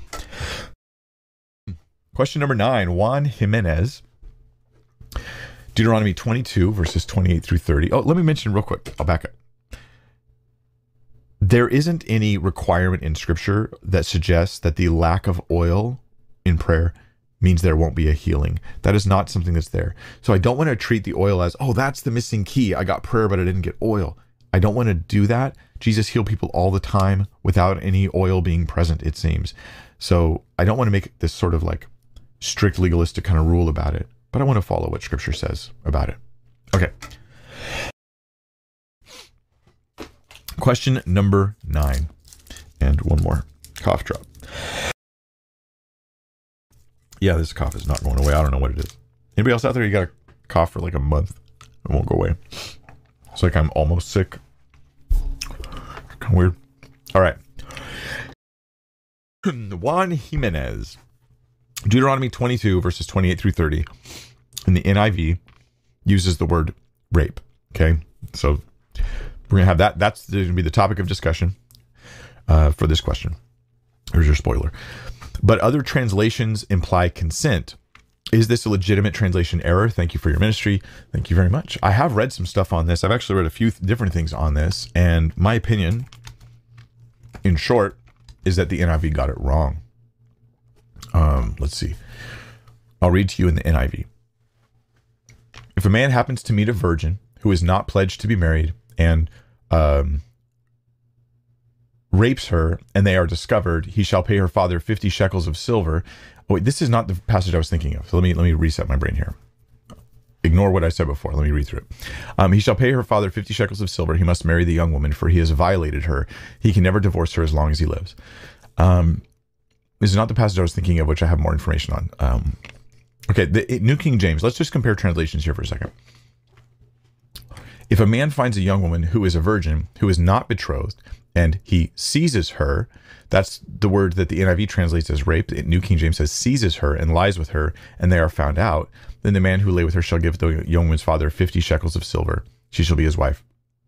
Speaker 1: Question number nine, Juan Jimenez, Deuteronomy twenty-two, verses twenty-eight through thirty. Oh, let me mention real quick. I'll back up. There isn't any requirement in Scripture that suggests that the lack of oil in prayer means there won't be a healing. That is not something that's there. So I don't want to treat the oil as, oh, that's the missing key. I got prayer, but I didn't get oil. I don't want to do that. Jesus healed people all the time without any oil being present, it seems. So I don't want to make this sort of like strict legalistic kind of rule about it, but I want to follow what Scripture says about it. Okay. Question number nine, and one more cough drop. Yeah, this cough is not going away. I don't know what it is. Anybody else out there, you got a cough for like a month? It won't go away. It's like I'm almost sick. Kind of weird. All right. Juan Jimenez, Deuteronomy twenty-two, verses twenty-eight through thirty, in the N I V, uses the word rape. Okay, so we're going to have that. That's going to be the topic of discussion uh, for this question. Here's your spoiler. But other translations imply consent. Is this a legitimate translation error? Thank you for your ministry. Thank you very much. I have read some stuff on this. I've actually read a few th- different things on this. And my opinion, in short, is that the N I V got it wrong. Um, let's see. I'll read to you in the N I V. If a man happens to meet a virgin who is not pledged to be married and um, rapes her, and they are discovered, he shall pay her father fifty shekels of silver. Oh, wait, this is not the passage I was thinking of. So let me let me reset my brain here. Ignore what I said before. Let me read through it. Um, he shall pay her father fifty shekels of silver. He must marry the young woman, for he has violated her. He can never divorce her as long as he lives. Um, this is not the passage I was thinking of, which I have more information on. Um, okay, the it, New King James. Let's just compare translations here for a second. If a man finds a young woman who is a virgin, who is not betrothed, and he seizes her, that's the word that the N I V translates as rape. New King James says seizes her and lies with her, and they are found out, then the man who lay with her shall give the young woman's father fifty shekels of silver. She shall be his wife.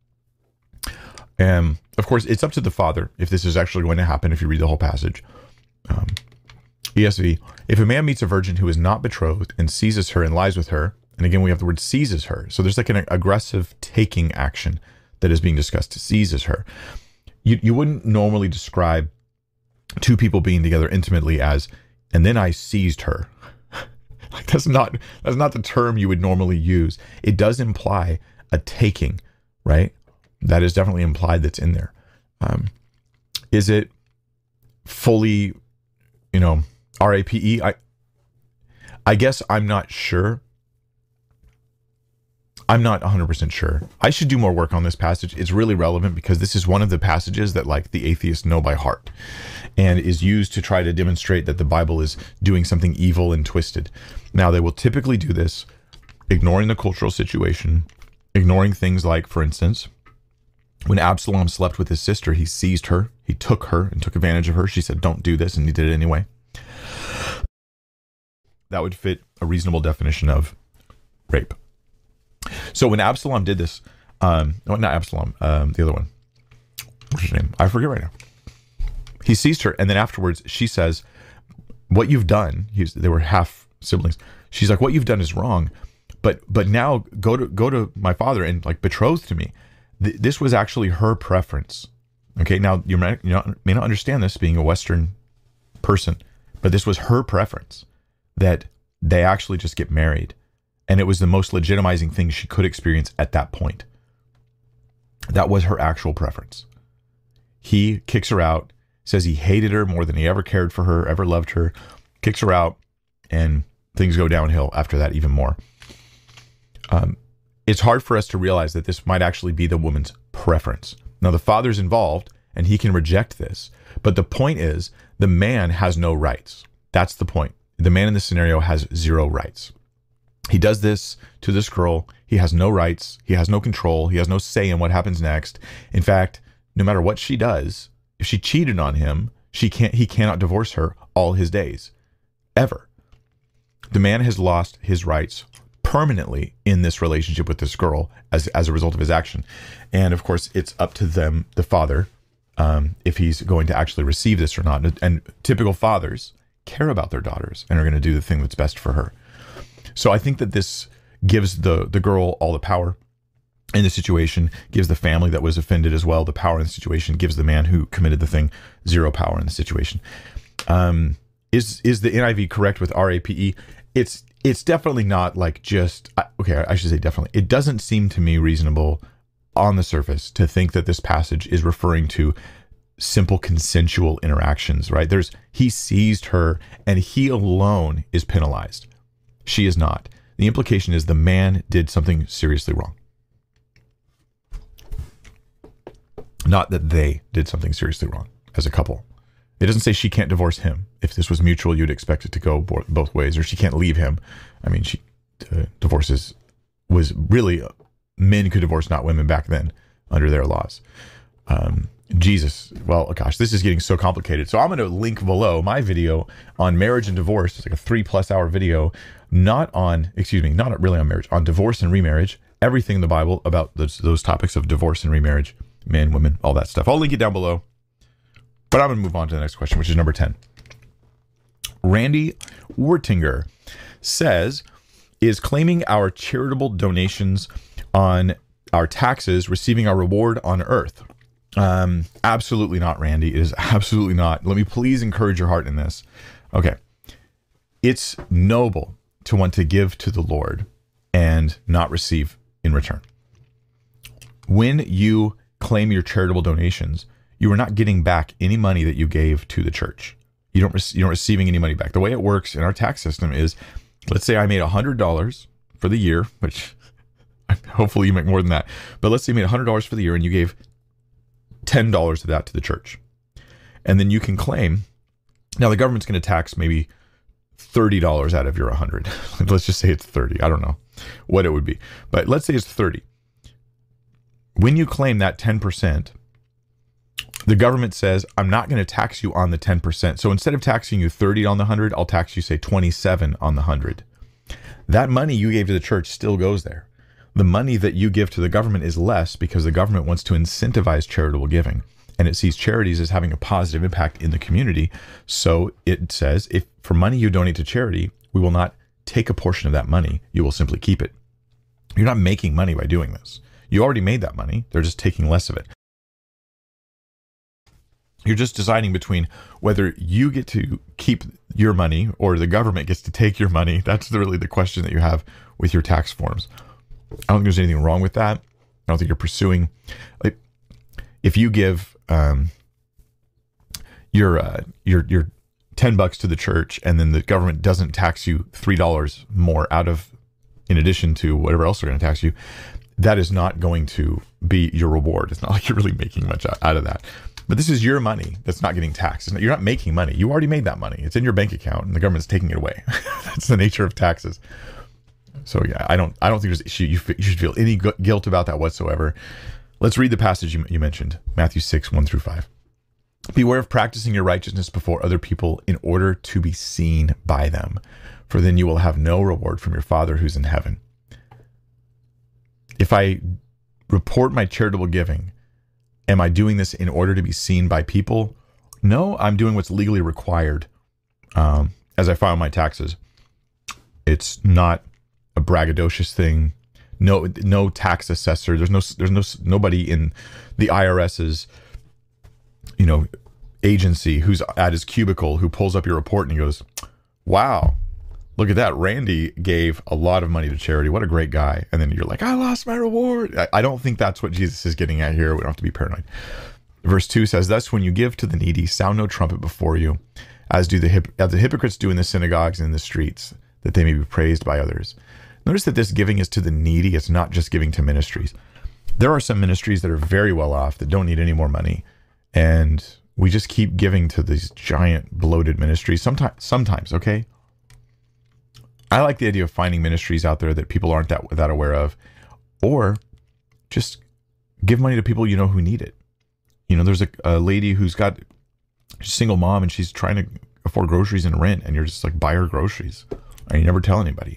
Speaker 1: And of course, it's up to the father if this is actually going to happen, if you read the whole passage. Um, E S V, if a man meets a virgin who is not betrothed and seizes her and lies with her, and again, we have the word seizes her. So there's like an aggressive taking action that is being discussed. Seizes her. You you wouldn't normally describe two people being together intimately as, and then I seized her. Like that's not that's not the term you would normally use. It does imply a taking, right? That is definitely implied. That's in there. Um, is it fully, you know, R A P E? I I guess I'm not sure. I'm not one hundred percent sure. I should do more work on this passage. It's really relevant because this is one of the passages that like the atheists know by heart and is used to try to demonstrate that the Bible is doing something evil and twisted. Now, they will typically do this ignoring the cultural situation, ignoring things like, for instance, when Absalom slept with his sister, he seized her, he took her and took advantage of her. She said, don't do this, and he did it anyway. That would fit a reasonable definition of rape. So when Absalom did this, um, no, not Absalom, um, the other one, what's her name? I forget right now. He sees her, and then afterwards she says, what you've done, he's, they were half siblings. She's like, what you've done is wrong, but but now go to go to my father and like betroth to me. Th- this was actually her preference. Okay, now you may, you know, may not understand this being a Western person, but this was her preference, that they actually just get married. And it was the most legitimizing thing she could experience at that point. That was her actual preference. He kicks her out, says he hated her more than he ever cared for her, ever loved her, kicks her out, and things go downhill after that even more. Um, it's hard for us to realize that this might actually be the woman's preference. Now, the father's involved, and he can reject this. But the point is, the man has no rights. That's the point. The man in this scenario has zero rights. He does this to this girl. He has no rights. He has no control. He has no say in what happens next. In fact, no matter what she does, if she cheated on him, she can't. He cannot divorce her all his days, ever. The man has lost his rights permanently in this relationship with this girl as as a result of his action. And of course, it's up to them, the father, um, if he's going to actually receive this or not. And typical fathers care about their daughters and are going to do the thing that's best for her. So I think that this gives the the girl all the power in the situation, gives the family that was offended as well the power in the situation, gives the man who committed the thing zero power in the situation. Um, is is the N I V correct with R A P E? It's it's definitely not like just, okay, I should say definitely. It doesn't seem to me reasonable on the surface to think that this passage is referring to simple consensual interactions, right? There's, he seized her and he alone is penalized. She is not. The implication is the man did something seriously wrong. Not that they did something seriously wrong as a couple. It doesn't say she can't divorce him. If this was mutual, you'd expect it to go bo- both ways, or she can't leave him. I mean, she uh, divorces was really, uh, men could divorce, not women back then under their laws. Um, Jesus, well, gosh, this is getting so complicated. So I'm going to link below my video on marriage and divorce. It's like a three plus hour video, not on, excuse me, not really on marriage, on divorce and remarriage, everything in the Bible about those, those topics of divorce and remarriage, men, women, all that stuff. I'll link it down below. But I'm going to move on to the next question, which is number ten. Randy Wertinger says, is claiming our charitable donations on our taxes receiving our reward on earth? Um, absolutely not, Randy. It is absolutely not. Let me please encourage your heart in this. Okay. It's noble to want to give to the Lord and not receive in return. When you claim your charitable donations, you are not getting back any money that you gave to the church. You don't, re- you're not receiving any money back. The way it works in our tax system is, let's say I made one hundred dollars for the year, which hopefully you make more than that. But let's say you made one hundred dollars for the year and you gave ten dollars of that to the church. And then you can claim, now the government's going to tax maybe thirty dollars out of your one hundred. Let's just say it's thirty. I don't know what it would be. But let's say it's thirty. When you claim that ten percent, the government says, I'm not going to tax you on the ten percent. So instead of taxing you thirty on the one hundred, I'll tax you, say, twenty-seven on the one hundred. That money you gave to the church still goes there. The money that you give to the government is less because the government wants to incentivize charitable giving. And it sees charities as having a positive impact in the community. So it says, if for money you donate to charity, we will not take a portion of that money. You will simply keep it. You're not making money by doing this. You already made that money. They're just taking less of it. You're just deciding between whether you get to keep your money or the government gets to take your money. That's really the question that you have with your tax forms. I don't think there's anything wrong with that. I don't think you're pursuing, like, if you give um, your uh, your your ten bucks to the church and then the government doesn't tax you three dollars more out of, in addition to whatever else they're going to tax you, that is not going to be your reward. It's not like you're really making much out of that. But this is your money that's not getting taxed. You're not making money. You already made that money. It's in your bank account, and the government's taking it away. That's the nature of taxes. So yeah, I don't. I don't think there's, you, you should feel any guilt about that whatsoever. Let's read the passage you, you mentioned, Matthew six, one through five. Beware of practicing your righteousness before other people in order to be seen by them, for then you will have no reward from your Father who's in heaven. If I report my charitable giving, Am I doing this in order to be seen by people? No, I'm doing what's legally required um, as I file my taxes. It's not a braggadocious thing. No, no tax assessor. There's no, there's no, nobody in the IRS's, you know, agency who's at his cubicle who pulls up your report and he goes, wow, look at that. Randy gave a lot of money to charity. What a great guy. And then you're like, I lost my reward. I, I don't think that's what Jesus is getting at here. We don't have to be paranoid. Verse two says, thus, when you give to the needy, sound no trumpet before you, as do the hip- as the hypocrites do in the synagogues and in the streets, that they may be praised by others. Notice that this giving is to the needy. It's not just giving to ministries. There are some ministries that are very well off that don't need any more money. And we just keep giving to these giant bloated ministries. Sometimes, sometimes, okay? I like the idea of finding ministries out there that people aren't that, that aware of, or just give money to people you know who need it. You know, there's a, a lady who's got a single mom and she's trying to afford groceries and rent, and you're just like, buy her groceries. And you never tell anybody.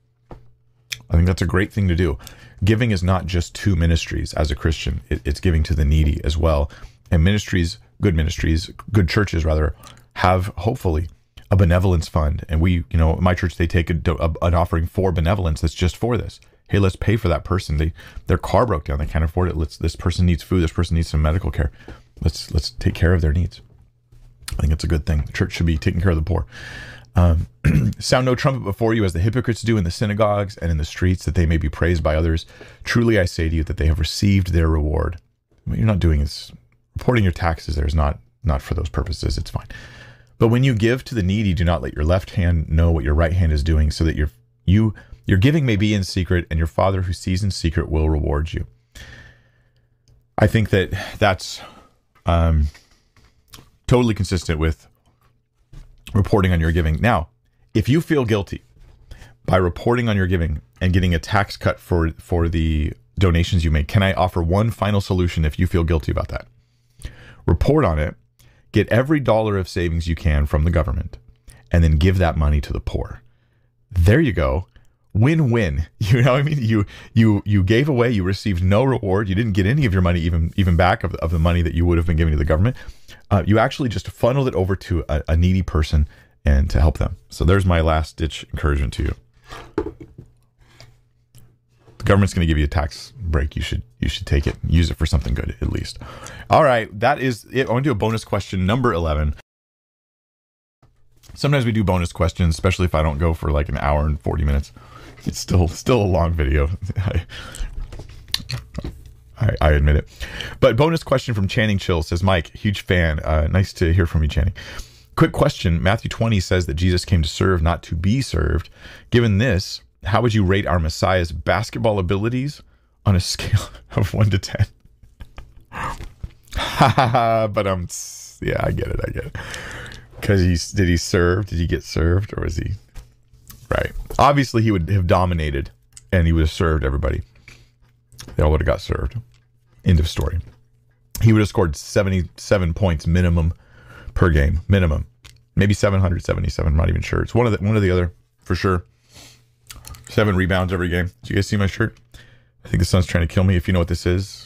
Speaker 1: I think that's a great thing to do. Giving is not just to ministries as a Christian. It, it's giving to the needy as well. And ministries, good ministries, good churches rather, have hopefully a benevolence fund. And we, you know, my church, they take a, a, an offering for benevolence that's just for this. Hey, let's pay for that person. They their car broke down. They can't afford it. Let's this person needs food. This person needs some medical care. Let's let's take care of their needs. I think it's a good thing. The church should be taking care of the poor. Um, sound no trumpet before you, as the hypocrites do in the synagogues and in the streets, that they may be praised by others. Truly, I say to you that they have received their reward. What you're not doing is reporting your taxes. There is not not for those purposes. It's fine. But when you give to the needy, do not let your left hand know what your right hand is doing, so that your you your giving may be in secret, and your Father who sees in secret will reward you. I think that that's um, totally consistent with reporting on your giving. Now, if you feel guilty by reporting on your giving and getting a tax cut for for the donations you make, can I offer one final solution if you feel guilty about that? Report on it, get every dollar of savings you can from the government, and then give that money to the poor. There you go. Win-win. You know what I mean? You you you gave away, you received no reward, you didn't get any of your money even even back of, of the money that you would have been giving to the government. Uh, you actually just funneled it over to a, a needy person and to help them. So there's my last ditch encouragement to you. The government's going to give you a tax break. You should you should take it. Use it for something good at least. All right, that is it. I want to do a bonus question number eleven. Sometimes we do bonus questions, especially if I don't go for like an hour and forty minutes. It's still still a long video. I, I, I admit it. But bonus question from Channing Chill says, Mike, huge fan. Uh, nice to hear from you, Channing. Quick question. Matthew twenty says that Jesus came to serve, not to be served. Given this, how would you rate our Messiah's basketball abilities on a scale of one to ten? But um, yeah, I get it. I get it. Because he did he serve? Did he get served, or was he? Right. Obviously, he would have dominated, and he would have served everybody. They all would have got served. End of story. He would have scored seventy-seven points minimum per game. Minimum. Maybe seven hundred seventy-seven. I'm not even sure. It's one of the one or the other for sure. Seven rebounds every game. Did you guys see my shirt? I think the sun's trying to kill me. If you know what this is,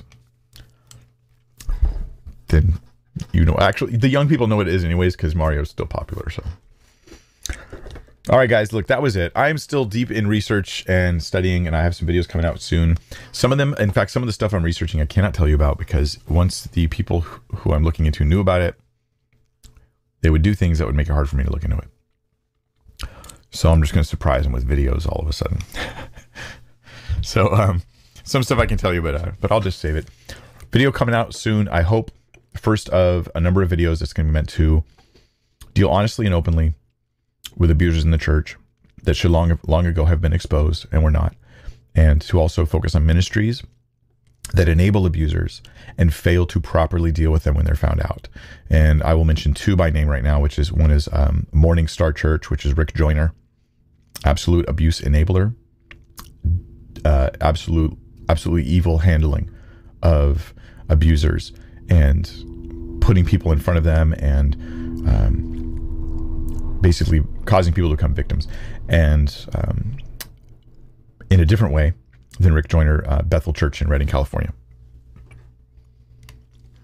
Speaker 1: then you know. Actually, the young people know what it is anyways, because Mario's still popular. So. All right, guys, look, that was it. I'm still deep in research and studying, and I have some videos coming out soon. Some of them, in fact, some of the stuff I'm researching, I cannot tell you about, because once the people who I'm looking into knew about it, they would do things that would make it hard for me to look into it. So I'm just going to surprise them with videos all of a sudden. So um, some stuff I can tell you, but, uh, but I'll just save it. Video coming out soon, I hope. First of a number of videos that's going to be meant to deal honestly and openly with abusers in the church that should long long ago have been exposed and were not, and to also focus on ministries that enable abusers and fail to properly deal with them when they're found out. And I will mention two by name right now, which is one is um, Morning Star Church, which is Rick Joyner, absolute abuse enabler, uh, absolute absolutely evil handling of abusers and putting people in front of them and um, basically causing people to become victims. And um, in a different way than Rick Joyner, uh, Bethel Church in Redding, California.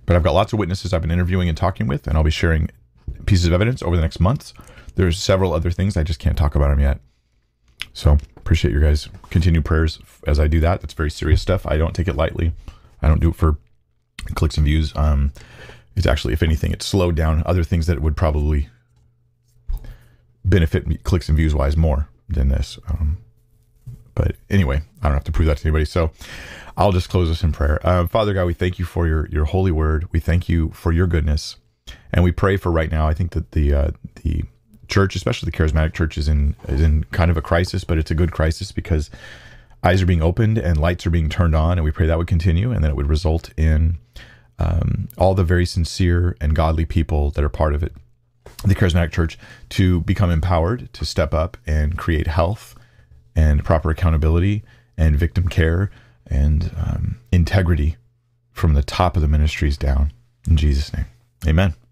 Speaker 1: But I've got lots of witnesses I've been interviewing and talking with, and I'll be sharing pieces of evidence over the next months. There's several other things. I just can't talk about them yet. So appreciate your guys' continued prayers as I do that. That's very serious stuff. I don't take it lightly. I don't do it for clicks and views. Um, it's actually, if anything, it's slowed down other things that would probably benefit me clicks and views wise more than this. Um, but anyway, I don't have to prove that to anybody. So I'll just close this in prayer. Uh, Father God, we thank you for your, your holy word. We thank you for your goodness. And we pray for right now. I think that the, uh, the church, especially the charismatic church, is in, is in kind of a crisis, but it's a good crisis because eyes are being opened and lights are being turned on. And we pray that would continue and that it would result in um, all the very sincere and godly people that are part of it, the charismatic church, to become empowered, to step up and create health and proper accountability and victim care and um, integrity from the top of the ministries down. In Jesus' name, amen.